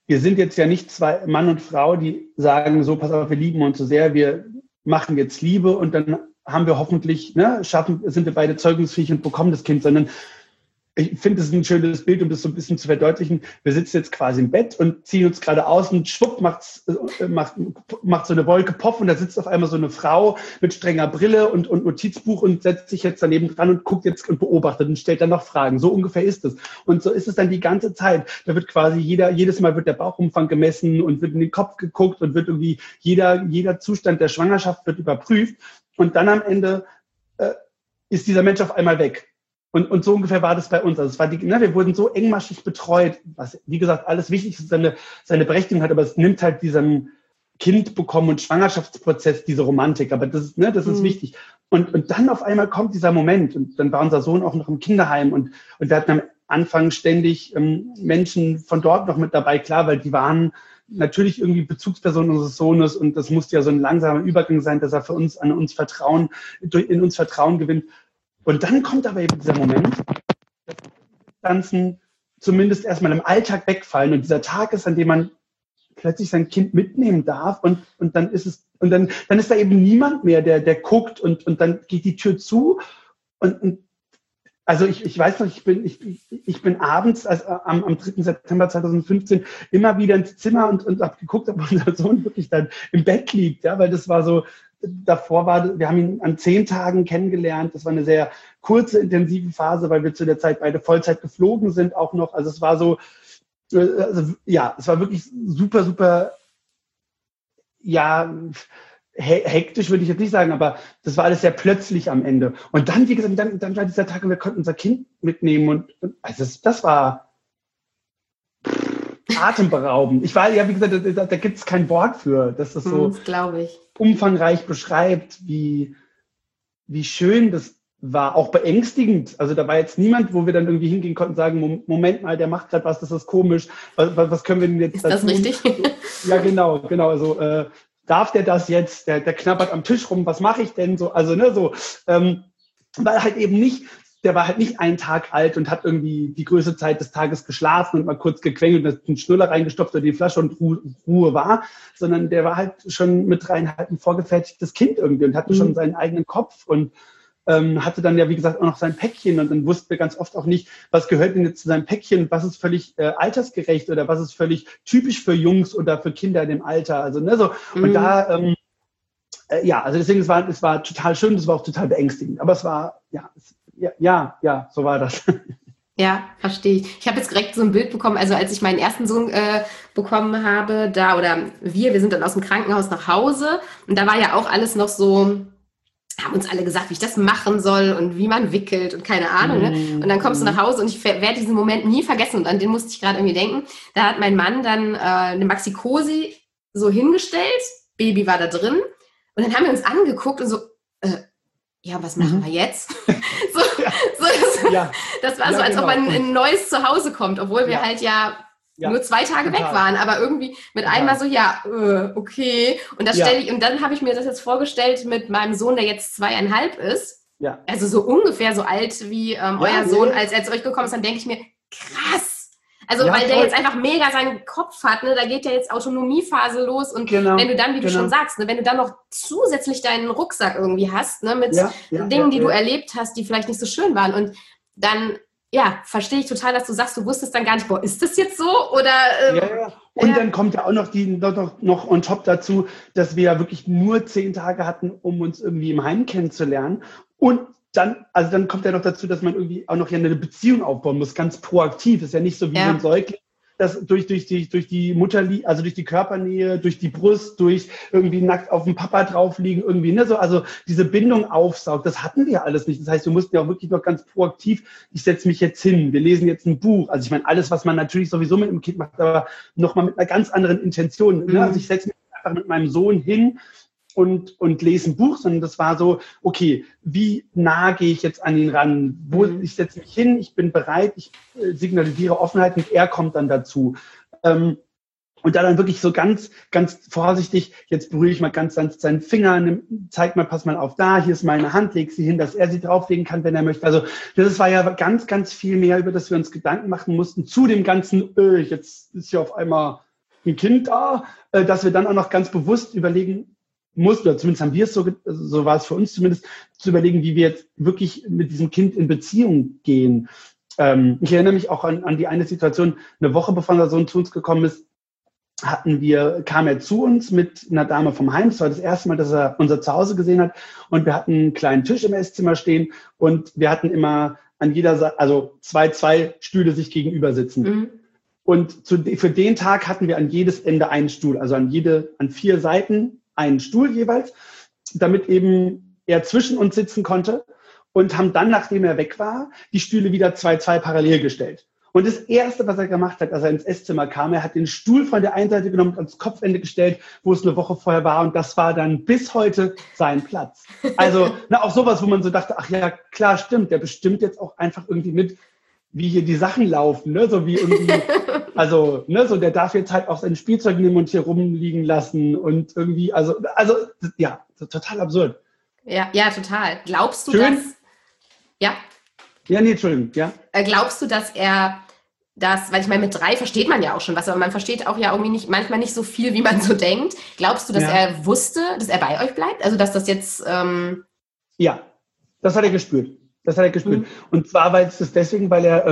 wir sind jetzt ja nicht zwei Mann und Frau, die sagen, so, pass auf, wir lieben uns so sehr, wir machen jetzt Liebe und dann haben wir hoffentlich, sind wir beide zeugungsfähig und bekommen das Kind, sondern ich finde, das ist ein schönes Bild, um das so ein bisschen zu verdeutlichen. Wir sitzen jetzt quasi im Bett und ziehen uns gerade aus und schwupp macht so eine Wolke Poff und da sitzt auf einmal so eine Frau mit strenger Brille und Notizbuch und setzt sich jetzt daneben dran und guckt jetzt und beobachtet und stellt dann noch Fragen. So ungefähr ist es. Und so ist es dann die ganze Zeit. Da wird quasi jedes Mal wird der Bauchumfang gemessen und wird in den Kopf geguckt und wird irgendwie jeder Zustand der Schwangerschaft wird überprüft. Und dann am Ende ist dieser Mensch auf einmal weg. Und so ungefähr war das bei uns. Also es war wir wurden so engmaschig betreut, was, wie gesagt, alles wichtig ist, seine Berechtigung hat, aber es nimmt halt diesen Kind bekommen und Schwangerschaftsprozess, diese Romantik. Aber das ist wichtig. Und dann auf einmal kommt dieser Moment. Und dann war unser Sohn auch noch im Kinderheim und wir hatten am Anfang ständig Menschen von dort noch mit dabei, klar, weil die waren natürlich irgendwie Bezugspersonen unseres Sohnes und das musste ja so ein langsamer Übergang sein, dass er in uns Vertrauen gewinnt. Und dann kommt aber eben dieser Moment, dass Distanzen zumindest erstmal im Alltag wegfallen und dieser Tag ist, an dem man plötzlich sein Kind mitnehmen darf und dann ist da eben niemand mehr, der guckt und dann geht die Tür zu und also ich weiß noch, ich bin abends am 3. September 2015 immer wieder ins Zimmer und habe geguckt, ob unser Sohn wirklich dann im Bett liegt, ja, weil das war so, wir haben ihn an 10 Tagen kennengelernt. Das war eine sehr kurze, intensive Phase, weil wir zu der Zeit beide Vollzeit geflogen sind auch noch. Also es war so, es war wirklich super, super, ja, hektisch würde ich jetzt nicht sagen, aber das war alles sehr plötzlich am Ende. Und dann, wie gesagt, dann war dieser Tag und wir konnten unser Kind mitnehmen und also das war atemberaubend. Wie gesagt, da gibt es kein Wort für, dass das so glaube ich. Umfangreich beschreibt, wie schön das war, auch beängstigend. Also da war jetzt niemand, wo wir dann irgendwie hingehen konnten und sagen, Moment mal, der macht gerade was, das ist komisch, was können wir denn jetzt Ist das tun? Richtig? Ja, genau, also darf der das jetzt, der knabbert am Tisch rum, was mache ich denn so, also weil halt eben nicht, der war halt nicht einen Tag alt und hat irgendwie die größte Zeit des Tages geschlafen und mal kurz gequengelt und einen Schnuller reingestopft oder die Flasche und Ruhe war, sondern der war halt schon mit 3,5 ein vorgefertigtes Kind irgendwie und hatte schon seinen eigenen Kopf und hatte dann ja, wie gesagt, auch noch sein Päckchen und dann wussten wir ganz oft auch nicht, was gehört denn jetzt zu seinem Päckchen, was ist völlig altersgerecht oder was ist völlig typisch für Jungs oder für Kinder in dem Alter. Also, so. Und da, also deswegen, es war total schön, es war auch total beängstigend. Aber es war, so war das. Ja, verstehe ich. Ich habe jetzt direkt so ein Bild bekommen, also als ich meinen ersten Sohn bekommen habe, wir sind dann aus dem Krankenhaus nach Hause und da war ja auch alles noch so, haben uns alle gesagt, wie ich das machen soll und wie man wickelt und keine Ahnung. Ne? Und dann kommst du nach Hause und ich werde diesen Moment nie vergessen und an den musste ich gerade irgendwie denken. Da hat mein Mann dann eine Maxi-Cosi so hingestellt, Baby war da drin und dann haben wir uns angeguckt und so, was machen wir jetzt? Das war so, als ob man in ein neues Zuhause kommt, obwohl wir halt nur 2 Tage weg waren, aber irgendwie mit einmal so, okay. Und und dann habe ich mir das jetzt vorgestellt mit meinem Sohn, der jetzt 2,5 ist. Ja. Also so ungefähr so alt wie euer Sohn, als er zu euch gekommen ist, dann denke ich mir, krass. Also weil der jetzt einfach mega seinen Kopf hat, ne? Da geht ja jetzt Autonomiephase los und wenn du dann, wie du schon sagst, ne, wenn du dann noch zusätzlich deinen Rucksack irgendwie hast, ne, mit Dingen, die du erlebt hast, die vielleicht nicht so schön waren und dann verstehe ich total, dass du sagst, du wusstest dann gar nicht, ist das jetzt so? Oder, Und dann kommt ja auch noch on top dazu, dass wir ja wirklich nur 10 Tage hatten, um uns irgendwie im Heim kennenzulernen. Und dann kommt ja noch dazu, dass man irgendwie auch noch eine Beziehung aufbauen muss, ganz proaktiv. Das ist ja nicht so wie ein Säugling, das durch die Mutterliebe, also durch die Körpernähe, durch die Brust, durch irgendwie nackt auf dem Papa draufliegen, irgendwie, ne, so, also diese Bindung aufsaugt, das hatten wir alles nicht. Das heißt, wir mussten ja auch wirklich noch ganz proaktiv, ich setze mich jetzt hin, wir lesen jetzt ein Buch. Also ich meine, alles, was man natürlich sowieso mit einem Kind macht, aber nochmal mit einer ganz anderen Intention. Ne? Also ich setze mich einfach mit meinem Sohn hin und lese ein Buch, sondern das war so, okay, wie nah gehe ich jetzt an ihn ran? Ich setze mich hin, ich bin bereit, ich signalisiere Offenheit und er kommt dann dazu. Und da dann wirklich so ganz, ganz vorsichtig, jetzt berühre ich mal ganz sanft seinen Finger, zeig mal, pass mal auf da, hier ist meine Hand, leg sie hin, dass er sie drauflegen kann, wenn er möchte. Also das war ja ganz, ganz viel mehr, über das wir uns Gedanken machen mussten, zu dem ganzen, jetzt ist hier auf einmal ein Kind da, dass wir dann auch noch ganz bewusst überlegen mussten, oder zumindest haben wir es so war es für uns zumindest, zu überlegen, wie wir jetzt wirklich mit diesem Kind in Beziehung gehen. Ich erinnere mich auch an die eine Situation, eine Woche bevor unser Sohn zu uns gekommen ist, kam er zu uns mit einer Dame vom Heim. Das war das erste Mal, dass er unser Zuhause gesehen hat. Und wir hatten einen kleinen Tisch im Esszimmer stehen und wir hatten immer an jeder Seite, also zwei Stühle sich gegenüber sitzen. Mhm. Und für den Tag hatten wir an jedes Ende einen Stuhl, also an 4 Seiten einen Stuhl jeweils, damit eben er zwischen uns sitzen konnte, und haben dann, nachdem er weg war, die Stühle wieder 2 parallel gestellt. Und das Erste, was er gemacht hat, als er ins Esszimmer kam, er hat den Stuhl von der einen Seite genommen und ans Kopfende gestellt, wo es eine Woche vorher war. Und das war dann bis heute sein Platz. Also auch sowas, wo man so dachte, ach ja, klar, stimmt, der bestimmt jetzt auch einfach irgendwie mit, wie hier die Sachen laufen. Ne? So wie irgendwie, also so der darf jetzt halt auch sein Spielzeug nehmen und hier rumliegen lassen. Und irgendwie, also ja, so total absurd. Ja, total. Glaubst du, Schön. dass... Ja? Ja, nee, Entschuldigung, ja. Glaubst du, dass er das, weil ich meine, mit 3 versteht man ja auch schon was, aber man versteht auch ja irgendwie manchmal nicht so viel, wie man so denkt. Glaubst du, dass er wusste, dass er bei euch bleibt? Also, dass das jetzt... Ja, das hat er gespürt. Mhm. Und zwar deswegen, weil er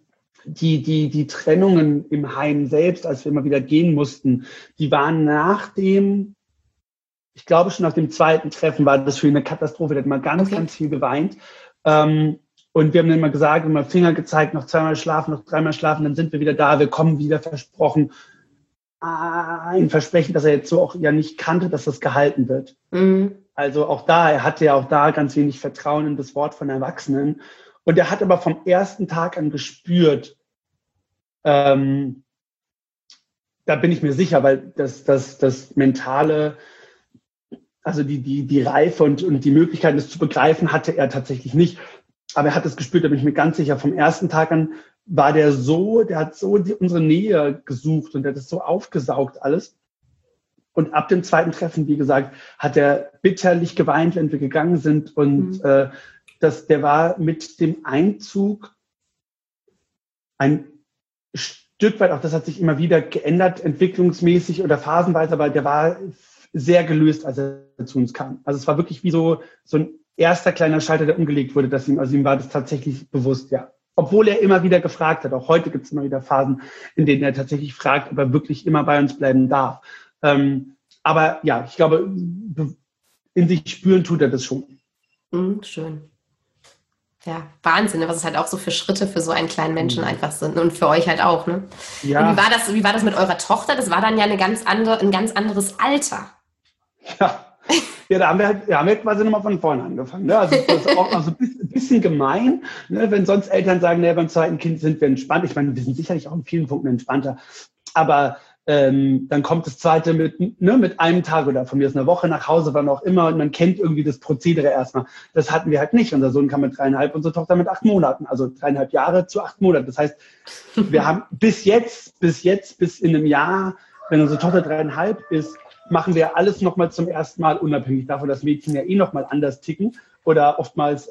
die Trennungen im Heim selbst, als wir immer wieder gehen mussten, die waren ich glaube schon nach dem 2. Treffen war das für ihn eine Katastrophe. Der hat mal ganz viel geweint. Und wir haben dann immer gesagt, immer Finger gezeigt, noch 2-mal schlafen, noch 3-mal schlafen, dann sind wir wieder da, wir kommen wieder, versprochen. Ein Versprechen, das er jetzt so auch ja nicht kannte, dass das gehalten wird. Mhm. Also auch er hatte ja auch da ganz wenig Vertrauen in das Wort von Erwachsenen. Und er hat aber vom ersten Tag an gespürt, da bin ich mir sicher, weil das mentale, also die Reife und die Möglichkeit, das zu begreifen, hatte er tatsächlich nicht. Aber er hat es gespürt, da bin ich mir ganz sicher. Vom ersten Tag an war der hat so unsere Nähe gesucht und der hat es so aufgesaugt alles. Und ab dem 2. Treffen, wie gesagt, hat er bitterlich geweint, wenn wir gegangen sind. Und der war mit dem Einzug ein Stück weit, auch das hat sich immer wieder geändert, entwicklungsmäßig oder phasenweise, aber der war sehr gelöst, als er zu uns kam. Also es war wirklich wie so ein erster kleiner Schalter, der umgelegt wurde, ihm war das tatsächlich bewusst, ja. Obwohl er immer wieder gefragt hat. Auch heute gibt es immer wieder Phasen, in denen er tatsächlich fragt, ob er wirklich immer bei uns bleiben darf. Aber ja, ich glaube, in sich spüren tut er das schon. Schön. Ja, Wahnsinn, was es halt auch so für Schritte für so einen kleinen Menschen einfach sind und für euch halt auch, ne? Ja. Und wie war das mit eurer Tochter? Das war dann ja ein ganz anderes Alter. Ja, da haben wir quasi nochmal von vorne angefangen. Ne? Also das ist auch ein bisschen gemein, ne? Wenn sonst Eltern sagen, ne, beim 2. Kind sind wir entspannt. Ich meine, wir sind sicherlich auch in vielen Punkten entspannter. Aber dann kommt das 2. mit einem Tag oder von mir ist eine Woche nach Hause, wann auch immer. Und man kennt irgendwie das Prozedere erstmal. Das hatten wir halt nicht. Unser Sohn kam mit 3,5, unsere Tochter mit 8 Monaten. Also 3,5 Jahre zu 8 Monaten. Das heißt, wir haben bis in einem Jahr, wenn unsere Tochter 3,5 ist, machen wir alles nochmal zum ersten Mal, unabhängig davon, dass Mädchen ja nochmal anders ticken oder oftmals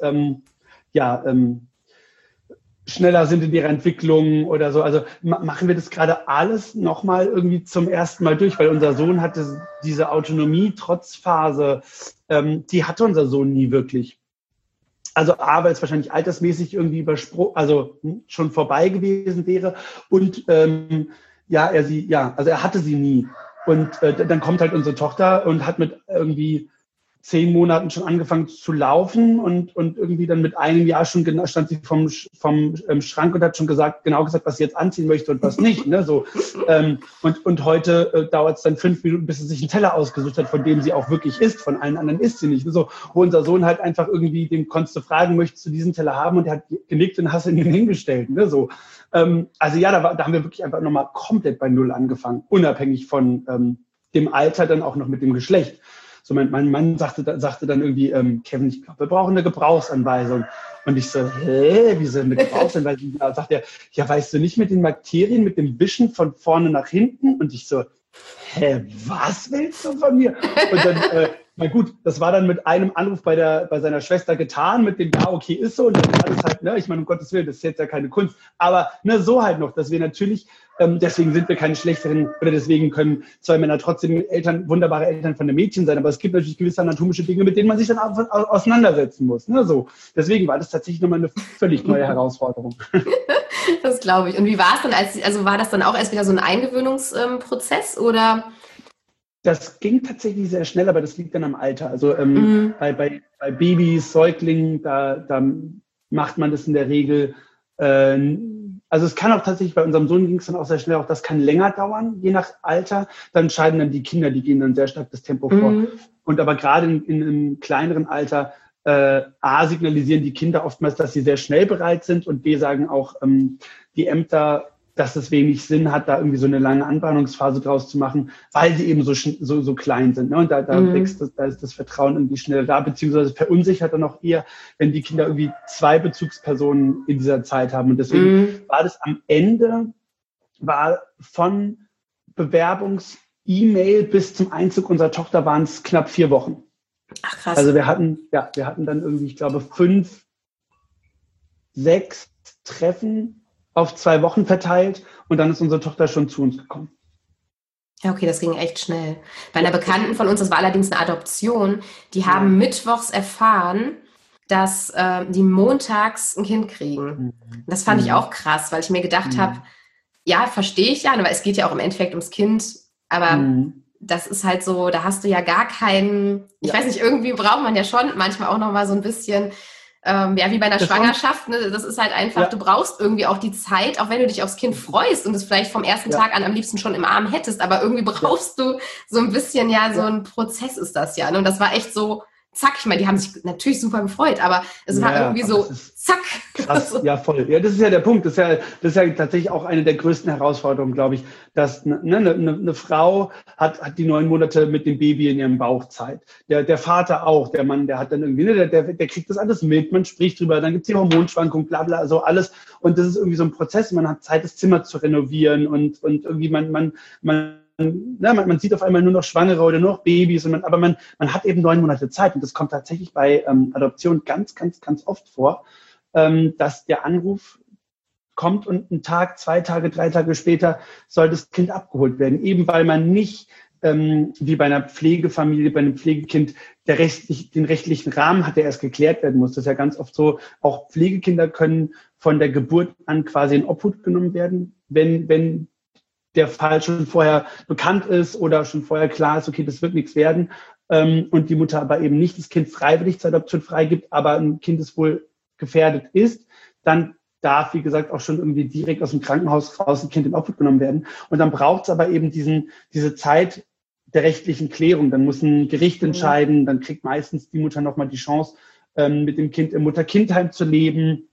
schneller sind in ihrer Entwicklung oder so. Also machen wir das gerade alles nochmal irgendwie zum ersten Mal durch, weil unser Sohn hatte diese Autonomie-Trotzphase, die hatte unser Sohn nie wirklich. Also A, weil es wahrscheinlich altersmäßig irgendwie schon vorbei gewesen wäre und er hatte sie nie. Und dann kommt halt unsere Tochter und hat mit irgendwie 10 Monaten schon angefangen zu laufen und irgendwie dann mit einem Jahr schon stand sie vom Schrank und hat schon genau gesagt, was sie jetzt anziehen möchte und was nicht. Ne? So, und heute dauert es dann 5 Minuten, bis sie sich einen Teller ausgesucht hat, von dem sie auch wirklich isst. Von allen anderen isst sie nicht. Ne? So, wo unser Sohn halt einfach irgendwie, dem konntest du fragen, möchtest du diesen Teller haben? Und er hat genickt und hast ihn hingestellt. Ne? So, da haben wir wirklich einfach nochmal komplett bei Null angefangen, unabhängig von dem Alter, dann auch noch mit dem Geschlecht. So, mein Mann sagte dann irgendwie, Kevin, ich glaube, wir brauchen eine Gebrauchsanweisung. Und ich so, wieso eine Gebrauchsanweisung? Da sagt er, ja, weißt du nicht, mit den Bakterien, mit dem Wischen von vorne nach hinten? Und ich so, was willst du von mir? Und dann Na gut, das war dann mit einem Anruf bei seiner Schwester getan, mit dem, ja, okay, ist so. Und dann ist alles halt, ne, ich meine, um Gottes Willen, das ist jetzt ja keine Kunst. Aber ne, so halt noch, dass wir natürlich, deswegen sind wir keine schlechteren, oder deswegen können zwei Männer trotzdem wunderbare Eltern von einem Mädchen sein. Aber es gibt natürlich gewisse anatomische Dinge, mit denen man sich dann auseinandersetzen muss. Ne, so. Deswegen war das tatsächlich nochmal eine völlig neue Herausforderung. Das glaube ich. Und wie war es dann, also war das dann auch erst wieder so ein Eingewöhnungsprozess oder? Das ging tatsächlich sehr schnell, aber das liegt dann am Alter. Also bei Babys, Säuglingen, da macht man das in der Regel. Also es kann auch tatsächlich, bei unserem Sohn ging es dann auch sehr schnell, auch das kann länger dauern, je nach Alter. Dann entscheiden dann die Kinder, die gehen dann sehr stark das Tempo vor. Und aber gerade in einem kleineren Alter, A, signalisieren die Kinder oftmals, dass sie sehr schnell bereit sind und B, sagen auch die Ämter, dass es wenig Sinn hat, da irgendwie so eine lange Anbahnungsphase draus zu machen, weil sie eben so klein sind. Ne? Und da ist das Vertrauen irgendwie schnell da, beziehungsweise verunsichert dann auch eher, wenn die Kinder irgendwie 2 Bezugspersonen in dieser Zeit haben. Und deswegen war das am Ende, war von Bewerbungs-E-Mail bis zum Einzug unserer Tochter waren es knapp 4 Wochen. Ach krass. Also wir hatten dann irgendwie, ich glaube, 5, 6 Treffen auf 2 Wochen verteilt und dann ist unsere Tochter schon zu uns gekommen. Ja, okay, das ging echt schnell. Bei einer Bekannten von uns, das war allerdings eine Adoption, die haben mittwochs erfahren, dass die montags ein Kind kriegen. Das fand ich auch krass, weil ich mir gedacht habe, ja, verstehe ich ja, weil es geht ja auch im Endeffekt ums Kind, aber das ist halt so, da hast du ja gar keinen, ich weiß nicht, irgendwie braucht man ja schon manchmal auch nochmal so ein bisschen, wie bei einer Schwangerschaft, ne? Das ist halt einfach, du brauchst irgendwie auch die Zeit, auch wenn du dich aufs Kind freust und es vielleicht vom ersten Tag an am liebsten schon im Arm hättest, aber irgendwie brauchst du so ein bisschen, so ein Prozess ist das ja. Ne? Und das war echt so, zack, ich meine, die haben sich natürlich super gefreut, aber es war irgendwie so, zack. Krass, ja, voll. Ja, das ist ja der Punkt. Das ist ja tatsächlich auch eine der größten Herausforderungen, glaube ich, dass eine Frau hat die 9 Monate mit dem Baby in ihrem Bauch Zeit. Der Vater auch, der Mann, der hat dann irgendwie, der kriegt das alles mit, man spricht drüber, dann gibt es die Hormonschwankungen, bla bla, so alles. Und das ist irgendwie so ein Prozess, man hat Zeit, das Zimmer zu renovieren und irgendwie man sieht auf einmal nur noch Schwangere oder nur noch Babys, aber man hat eben 9 Monate Zeit. Und das kommt tatsächlich bei Adoption ganz, ganz, ganz oft vor, dass der Anruf kommt und 1 Tag, 2 Tage, 3 Tage später soll das Kind abgeholt werden. Eben weil man nicht, wie bei einer Pflegefamilie, bei einem Pflegekind, den rechtlichen Rahmen hat, der erst geklärt werden muss. Das ist ja ganz oft so, auch Pflegekinder können von der Geburt an quasi in Obhut genommen werden, wenn der Fall schon vorher bekannt ist oder schon vorher klar ist, okay, das wird nichts werden, und die Mutter aber eben nicht das Kind freiwillig zur Adoption freigibt, aber ein Kind, das wohl gefährdet ist, dann darf, wie gesagt, auch schon irgendwie direkt aus dem Krankenhaus raus ein Kind in Obhut genommen werden. Und dann braucht es aber eben diese Zeit der rechtlichen Klärung. Dann muss ein Gericht entscheiden, dann kriegt meistens die Mutter nochmal die Chance, mit dem Kind im Mutter-Kind-Heim zu leben,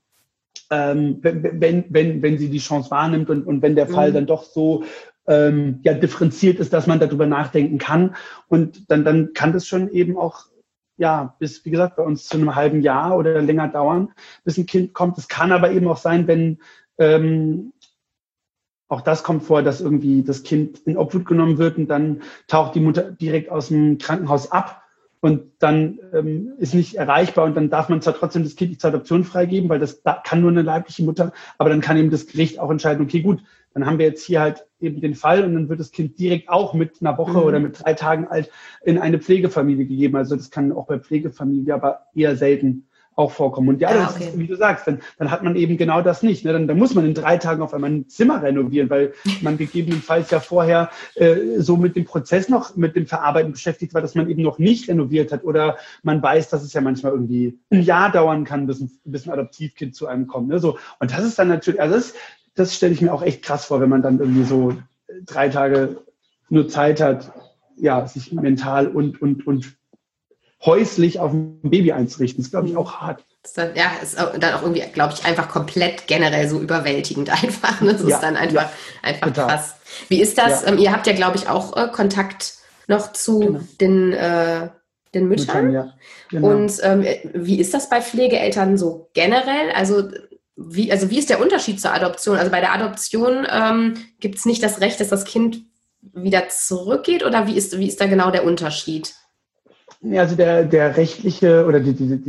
wenn sie die Chance wahrnimmt und wenn der Fall dann doch so differenziert ist, dass man darüber nachdenken kann. Und dann kann das schon eben auch, bis, wie gesagt, bei uns zu einem halben Jahr oder länger dauern, bis ein Kind kommt. Es kann aber eben auch sein, wenn auch das kommt vor, dass irgendwie das Kind in Obhut genommen wird und dann taucht die Mutter direkt aus dem Krankenhaus ab und dann ist nicht erreichbar und dann darf man zwar trotzdem das Kind nicht zur Adoption freigeben, weil das kann nur eine leibliche Mutter, aber dann kann eben das Gericht auch entscheiden, okay, gut, dann haben wir jetzt hier halt eben den Fall und dann wird das Kind direkt auch mit einer Woche oder mit 3 Tagen alt in eine Pflegefamilie gegeben. Also das kann auch bei Pflegefamilie aber eher selten auch vorkommen. Und das ist, wie du sagst, dann hat man eben genau das nicht. Ne? Dann muss man in 3 Tagen auf einmal ein Zimmer renovieren, weil man gegebenenfalls ja vorher so mit dem Prozess noch, mit dem Verarbeiten beschäftigt war, dass man eben noch nicht renoviert hat. Oder man weiß, dass es ja manchmal irgendwie ein Jahr dauern kann, bis ein Adoptivkind zu einem kommt. Ne? So. Und das ist dann natürlich, also das stelle ich mir auch echt krass vor, wenn man dann irgendwie so 3 Tage nur Zeit hat, sich mental und häuslich auf ein Baby einzurichten. Das ist, glaube ich, auch hart. Ist dann auch irgendwie, glaube ich, einfach komplett generell so überwältigend einfach. Ne? Das ist dann einfach krass. Wie ist das? Ja. Ihr habt ja, glaube ich, auch Kontakt noch zu den Müttern. Ja. Genau. Und wie ist das bei Pflegeeltern so generell? Also wie ist der Unterschied zur Adoption? Also bei der Adoption gibt es nicht das Recht, dass das Kind wieder zurückgeht oder wie ist da genau der Unterschied? Ja, also der rechtliche oder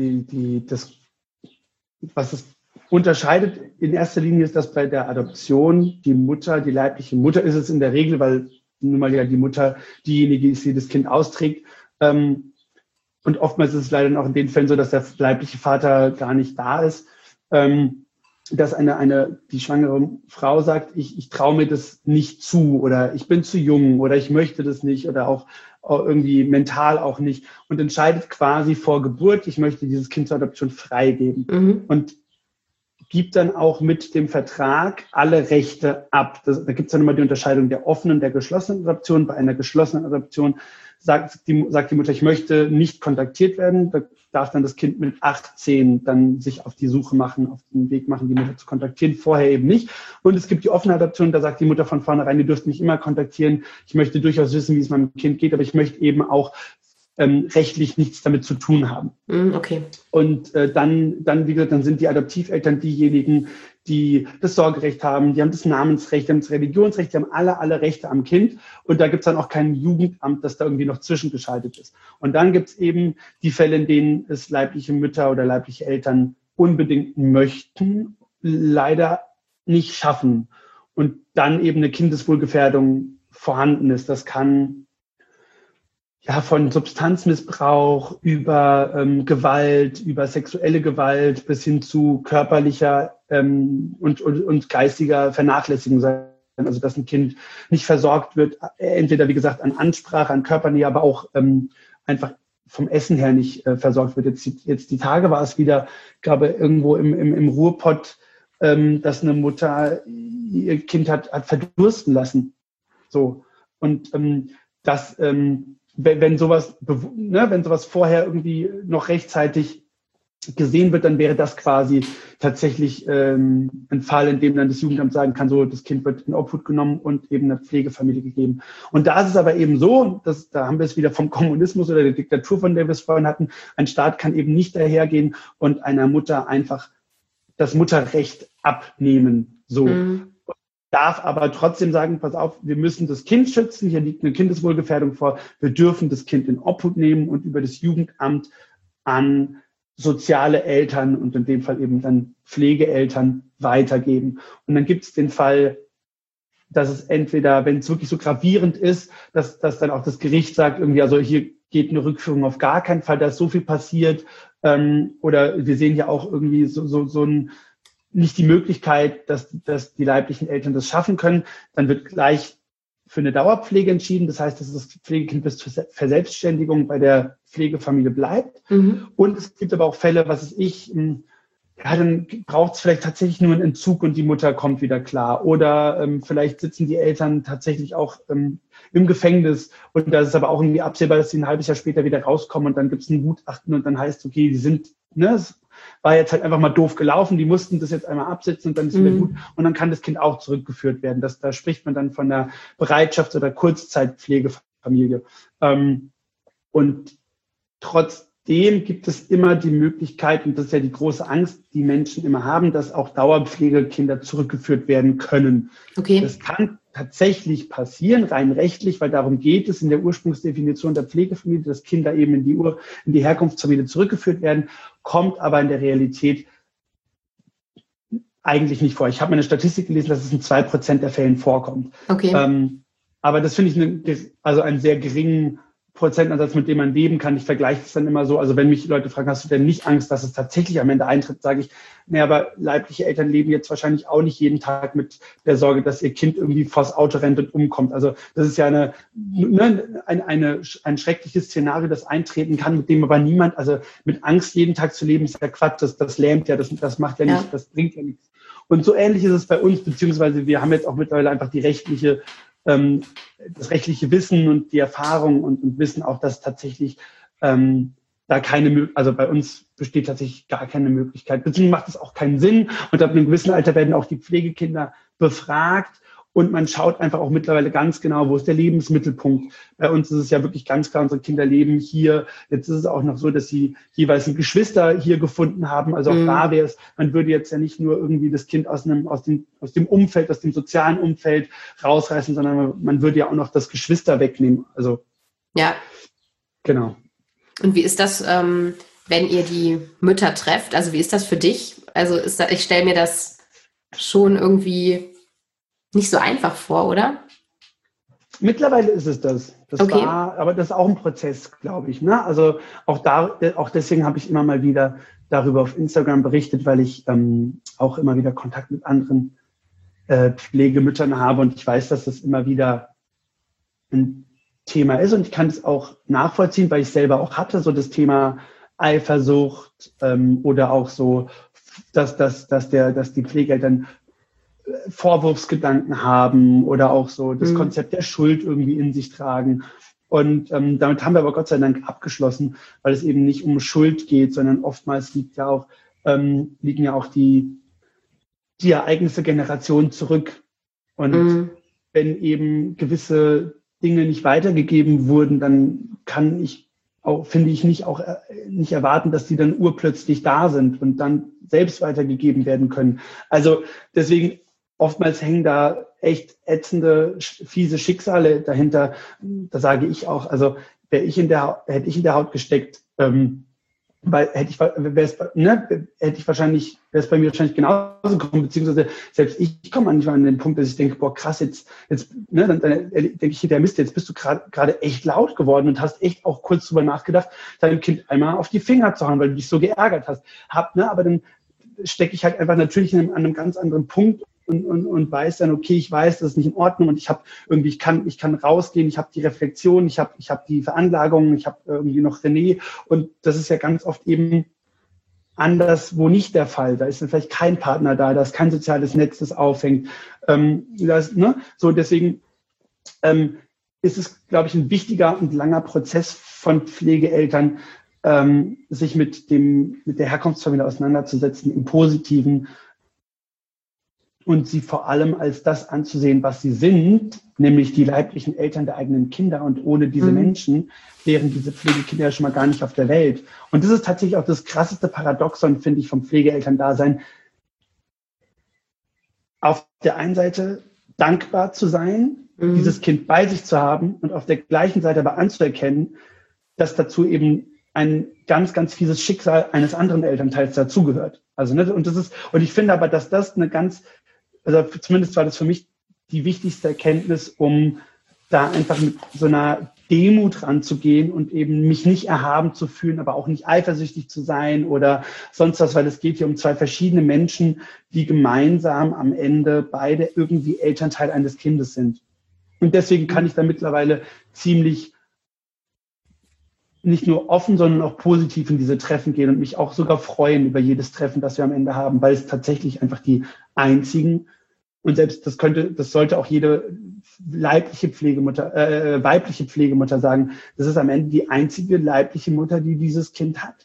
was es unterscheidet in erster Linie ist, dass bei der Adoption die Mutter, die leibliche Mutter ist es in der Regel, weil nun mal ja die Mutter diejenige ist, die das Kind austrägt. Und oftmals ist es leider auch in den Fällen so, dass der leibliche Vater gar nicht da ist. Dass die schwangere Frau sagt, ich traue mir das nicht zu oder ich bin zu jung oder ich möchte das nicht oder auch irgendwie mental auch nicht und entscheidet quasi vor Geburt, ich möchte dieses Kind zur Adoption freigeben und gibt dann auch mit dem Vertrag alle Rechte ab. Da gibt es dann immer die Unterscheidung der offenen und der geschlossenen Adoption. Bei einer geschlossenen Adoption sagt die Mutter, ich möchte nicht kontaktiert werden. Da darf dann das Kind mit 18 dann sich auf die Suche machen, auf den Weg machen, die Mutter zu kontaktieren, vorher eben nicht. Und es gibt die offene Adoption, da sagt die Mutter von vornherein, ihr dürft mich immer kontaktieren. Ich möchte durchaus wissen, wie es meinem Kind geht, aber ich möchte eben auch rechtlich nichts damit zu tun haben. Okay. Und dann, wie gesagt, dann sind die Adoptiveltern diejenigen, die das Sorgerecht haben, die haben das Namensrecht, die haben das Religionsrecht, die haben alle Rechte am Kind. Und da gibt es dann auch kein Jugendamt, das da irgendwie noch zwischengeschaltet ist. Und dann gibt es eben die Fälle, in denen es leibliche Mütter oder leibliche Eltern unbedingt möchten, leider nicht schaffen. Und dann eben eine Kindeswohlgefährdung vorhanden ist. Das kann von Substanzmissbrauch über Gewalt, über sexuelle Gewalt bis hin zu körperlicher und geistiger Vernachlässigung sein. Also dass ein Kind nicht versorgt wird, entweder wie gesagt an Ansprache, an Körpernähe, aber auch einfach vom Essen her nicht versorgt wird. Jetzt die Tage war es wieder, ich glaube, irgendwo im Ruhrpott, dass eine Mutter ihr Kind hat verdursten lassen. So. Und wenn sowas vorher irgendwie noch rechtzeitig gesehen wird, dann wäre das quasi tatsächlich ein Fall, in dem dann das Jugendamt sagen kann, so, das Kind wird in Obhut genommen und eben einer Pflegefamilie gegeben. Und da ist es aber eben so, da haben wir es wieder vom Kommunismus oder der Diktatur, von der wir es vorhin hatten, ein Staat kann eben nicht dahergehen und einer Mutter einfach das Mutterrecht abnehmen. So. Darf aber trotzdem sagen, pass auf, wir müssen das Kind schützen, hier liegt eine Kindeswohlgefährdung vor, wir dürfen das Kind in Obhut nehmen und über das Jugendamt an soziale Eltern und in dem Fall eben dann Pflegeeltern weitergeben. Und dann gibt es den Fall, dass es entweder, wenn es wirklich so gravierend ist, dass dann auch das Gericht sagt, irgendwie, also hier geht eine Rückführung auf gar keinen Fall, da ist so viel passiert, oder wir sehen ja auch irgendwie so ein nicht die Möglichkeit, dass die leiblichen Eltern das schaffen können, dann wird gleich für eine Dauerpflege entschieden. Das heißt, dass das Pflegekind bis zur Verselbstständigung bei der Pflegefamilie bleibt. Und es gibt aber auch Fälle, dann braucht es vielleicht tatsächlich nur einen Entzug und die Mutter kommt wieder klar. Oder vielleicht sitzen die Eltern tatsächlich auch im Gefängnis und da ist es aber auch irgendwie absehbar, dass sie ein halbes Jahr später wieder rauskommen und dann gibt es ein Gutachten und dann heißt, okay, die sind, es war jetzt halt einfach mal doof gelaufen, die mussten das jetzt einmal absetzen und dann ist wieder gut und dann kann das Kind auch zurückgeführt werden. Da spricht man dann von einer Bereitschafts- oder Kurzzeitpflegefamilie. Und trotzdem gibt es immer die Möglichkeit, und das ist ja die große Angst, die Menschen immer haben, dass auch Dauerpflegekinder zurückgeführt werden können. Okay. Das kann tatsächlich passieren, rein rechtlich, weil darum geht es in der Ursprungsdefinition der Pflegefamilie, dass Kinder eben in die Herkunftsfamilie zurückgeführt werden, kommt aber in der Realität eigentlich nicht vor. Ich habe mal eine Statistik gelesen, dass es in 2% der Fällen vorkommt. Okay. Aber das finde ich einen sehr geringen Prozentansatz, mit dem man leben kann. Ich vergleiche es dann immer so, also wenn mich Leute fragen, hast du denn nicht Angst, dass es tatsächlich am Ende eintritt, sage ich, aber leibliche Eltern leben jetzt wahrscheinlich auch nicht jeden Tag mit der Sorge, dass ihr Kind irgendwie vors Auto rennt und umkommt. Also das ist ja ein schreckliches Szenario, das eintreten kann, mit dem aber niemand, also mit Angst jeden Tag zu leben, ist ja Quatsch, das lähmt ja, das macht ja nicht, das bringt ja nichts. Und so ähnlich ist es bei uns, beziehungsweise wir haben jetzt auch mittlerweile einfach das rechtliche Wissen und die Erfahrung und wissen auch, dass tatsächlich also bei uns besteht tatsächlich gar keine Möglichkeit. Beziehungsweise macht es auch keinen Sinn. Und ab einem gewissen Alter werden auch die Pflegekinder befragt und man schaut einfach auch mittlerweile ganz genau, wo ist der Lebensmittelpunkt. Bei uns ist es ja wirklich ganz klar, unsere Kinder leben hier. Jetzt ist es auch noch so, dass sie jeweils ein Geschwister hier gefunden haben. Also auch da wäre es, man würde jetzt ja nicht nur irgendwie das Kind aus dem Umfeld, aus dem sozialen Umfeld rausreißen, sondern man würde ja auch noch das Geschwister wegnehmen. Also ja. Genau. Und wie ist das, wenn ihr die Mütter trefft? Also wie ist das für dich? Also ich stelle mir das schon irgendwie nicht so einfach vor, oder? Mittlerweile ist es das. Okay. Aber das ist auch ein Prozess, glaube ich. Ne? Also auch deswegen habe ich immer mal wieder darüber auf Instagram berichtet, weil ich auch immer wieder Kontakt mit anderen Pflegemüttern habe und ich weiß, dass das immer wieder ein Thema ist und ich kann es auch nachvollziehen, weil ich selber auch hatte, so das Thema Eifersucht oder auch so, dass die Pflegeeltern Vorwurfsgedanken haben oder auch so das Konzept der Schuld irgendwie in sich tragen. Und damit haben wir aber Gott sei Dank abgeschlossen, weil es eben nicht um Schuld geht, sondern oftmals liegen ja auch die Ereignisse Generationen zurück. Und wenn eben gewisse Dinge nicht weitergegeben wurden, dann finde ich nicht erwarten, dass die dann urplötzlich da sind und dann selbst weitergegeben werden können. Also deswegen oftmals hängen da echt ätzende, fiese Schicksale dahinter. Da sage ich auch, also hätte ich in der Haut gesteckt, wäre es bei mir wahrscheinlich genauso gekommen, beziehungsweise selbst ich komme manchmal an den Punkt, dass ich denke, boah, krass, jetzt dann denke ich, der Mist, jetzt bist du gerade echt laut geworden und hast echt auch kurz drüber nachgedacht, deinem Kind einmal auf die Finger zu hauen, weil du dich so geärgert hast. Aber dann stecke ich halt einfach natürlich an einem ganz anderen Punkt und weiß dann, okay, ich weiß, das ist nicht in Ordnung und ich kann rausgehen, ich habe die Reflexion, ich habe die Veranlagung, ich habe irgendwie noch René und das ist ja ganz oft eben anderswo nicht der Fall. Da ist dann vielleicht kein Partner da ist kein soziales Netz, das aufhängt. So deswegen ist es, glaube ich, ein wichtiger und langer Prozess von Pflegeeltern, sich mit der Herkunftsfamilie auseinanderzusetzen im Positiven und sie vor allem als das anzusehen, was sie sind, nämlich die leiblichen Eltern der eigenen Kinder. Und ohne diese Menschen wären diese Pflegekinder ja schon mal gar nicht auf der Welt. Und das ist tatsächlich auch das krasseste Paradoxon, finde ich, vom Pflegeelterndasein. Auf der einen Seite dankbar zu sein, dieses Kind bei sich zu haben und auf der gleichen Seite aber anzuerkennen, dass dazu eben ein ganz, ganz fieses Schicksal eines anderen Elternteils dazugehört. Also, und ich finde aber, dass das also zumindest war das für mich die wichtigste Erkenntnis, um da einfach mit so einer Demut ranzugehen und eben mich nicht erhaben zu fühlen, aber auch nicht eifersüchtig zu sein oder sonst was, weil es geht hier um zwei verschiedene Menschen, die gemeinsam am Ende beide irgendwie Elternteil eines Kindes sind. Und deswegen kann ich da mittlerweile ziemlich nicht nur offen, sondern auch positiv in diese Treffen gehen und mich auch sogar freuen über jedes Treffen, das wir am Ende haben, weil es tatsächlich einfach die einzigen und selbst das sollte auch jede weibliche Pflegemutter sagen, das ist am Ende die einzige leibliche Mutter, die dieses Kind hat.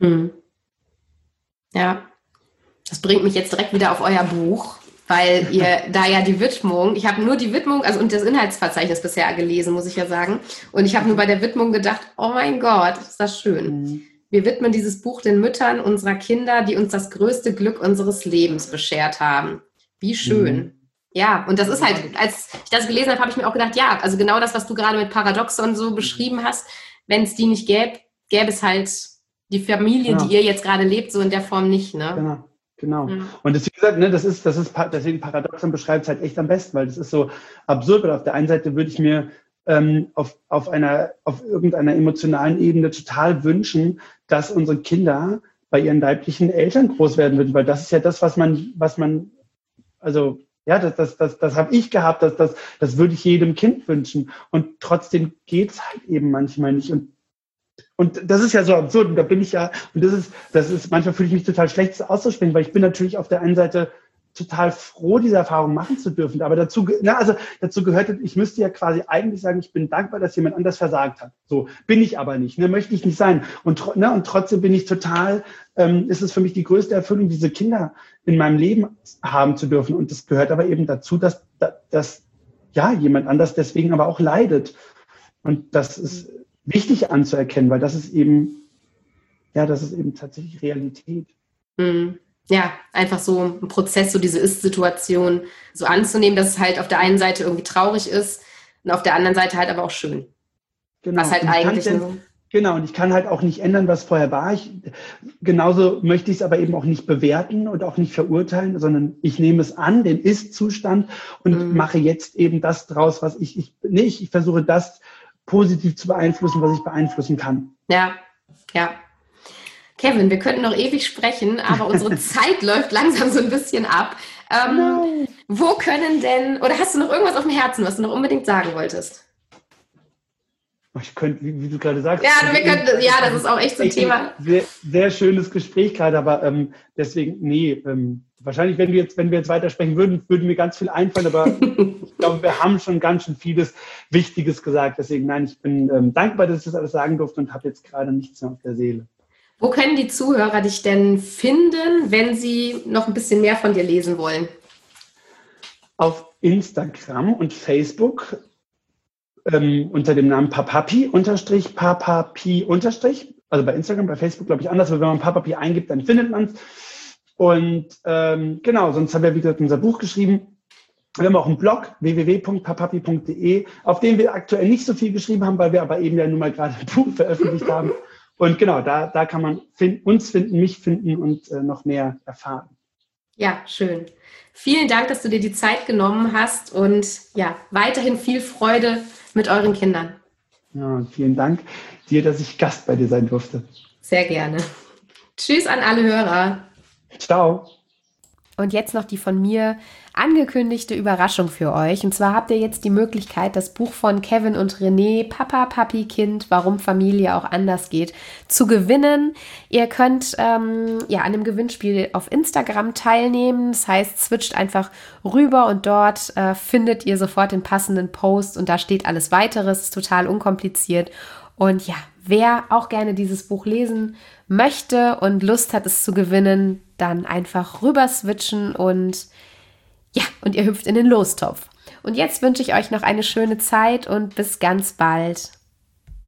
Ja, das bringt mich jetzt direkt wieder auf euer Buch, weil ihr da ja die Widmung, ich habe nur die Widmung, also und das Inhaltsverzeichnis bisher gelesen, muss ich ja sagen. Und ich habe nur bei der Widmung gedacht, oh mein Gott, ist das schön. Wir widmen dieses Buch den Müttern unserer Kinder, die uns das größte Glück unseres Lebens beschert haben. Wie schön. Ja, und das ist halt, als ich das gelesen habe, habe ich mir auch gedacht, ja, also genau das, was du gerade mit Paradoxon so beschrieben hast, wenn es die nicht gäbe es halt die Familie, die ihr jetzt gerade lebt, so in der Form nicht, ne? Genau. Und das, wie gesagt, deswegen Paradoxon beschreibt es halt echt am besten, weil das ist so absurd, weil auf der einen Seite würde ich mir auf irgendeiner emotionalen Ebene total wünschen, dass unsere Kinder bei ihren leiblichen Eltern groß werden würden, weil das ist ja das, was man, also ja, das habe ich gehabt, das würde ich jedem Kind wünschen. Und trotzdem geht's halt eben manchmal nicht. Und das ist ja so absurd. Und da bin ich ja, und das ist, manchmal fühle ich mich total schlecht, das auszusprechen, weil ich bin natürlich auf der einen Seite total froh, diese Erfahrung machen zu dürfen. Aber dazu gehört, ich müsste ja quasi eigentlich sagen, ich bin dankbar, dass jemand anders versagt hat. So bin ich aber nicht, möchte ich nicht sein. Und trotzdem bin ich total, ist es für mich die größte Erfüllung, diese Kinder in meinem Leben haben zu dürfen. Und das gehört aber eben dazu, dass jemand anders deswegen aber auch leidet. Und das ist wichtig anzuerkennen, weil das ist eben tatsächlich Realität. Ja, einfach so ein Prozess, so diese Ist-Situation so anzunehmen, dass es halt auf der einen Seite irgendwie traurig ist und auf der anderen Seite halt aber auch schön. Genau. Was halt eigentlich Genau, und ich kann halt auch nicht ändern, was vorher war. Genauso möchte ich es aber eben auch nicht bewerten und auch nicht verurteilen, sondern ich nehme es an, den Ist-Zustand, und mache jetzt eben das draus, was ich versuche das positiv zu beeinflussen, was ich beeinflussen kann. Ja, ja. Kevin, wir könnten noch ewig sprechen, aber unsere Zeit läuft langsam so ein bisschen ab. Wo können denn, oder hast du noch irgendwas auf dem Herzen, was du noch unbedingt sagen wolltest? Ich könnte, wie du gerade sagst. Ja, das ist auch echt so ein Thema. Sehr, sehr schönes Gespräch gerade, aber deswegen, wahrscheinlich, wenn wir jetzt weitersprechen würden, würde mir ganz viel einfallen, aber ich glaube, wir haben schon ganz schön vieles Wichtiges gesagt. Deswegen, nein, ich bin dankbar, dass ich das alles sagen durfte und habe jetzt gerade nichts mehr auf der Seele. Wo können die Zuhörer dich denn finden, wenn sie noch ein bisschen mehr von dir lesen wollen? Auf Instagram und Facebook unter dem Namen Papapi Papapi also bei Instagram, bei Facebook glaube ich anders, aber wenn man Papapi eingibt, dann findet man es. Und genau, sonst haben wir, wie gesagt, unser Buch geschrieben. Wir haben auch einen Blog, www.papapi.de, auf dem wir aktuell nicht so viel geschrieben haben, weil wir aber eben ja nun mal gerade ein Buch veröffentlicht haben. Und genau, da kann man uns finden, mich finden und noch mehr erfahren. Ja, schön. Vielen Dank, dass du dir die Zeit genommen hast und ja, weiterhin viel Freude mit euren Kindern. Ja, und vielen Dank dir, dass ich Gast bei dir sein durfte. Sehr gerne. Tschüss an alle Hörer. Ciao. Und jetzt noch die von mir angekündigte Überraschung für euch. Und zwar habt ihr jetzt die Möglichkeit, das Buch von Kevin und René, Papa, Papi, Kind, warum Familie auch anders geht, zu gewinnen. Ihr könnt an dem Gewinnspiel auf Instagram teilnehmen. Das heißt, switcht einfach rüber und dort findet ihr sofort den passenden Post und da steht alles Weiteres. Ist total unkompliziert. Und ja, wer auch gerne dieses Buch lesen möchte und Lust hat, es zu gewinnen, dann einfach rüber switchen und ihr hüpft in den Lostopf. Und jetzt wünsche ich euch noch eine schöne Zeit und bis ganz bald.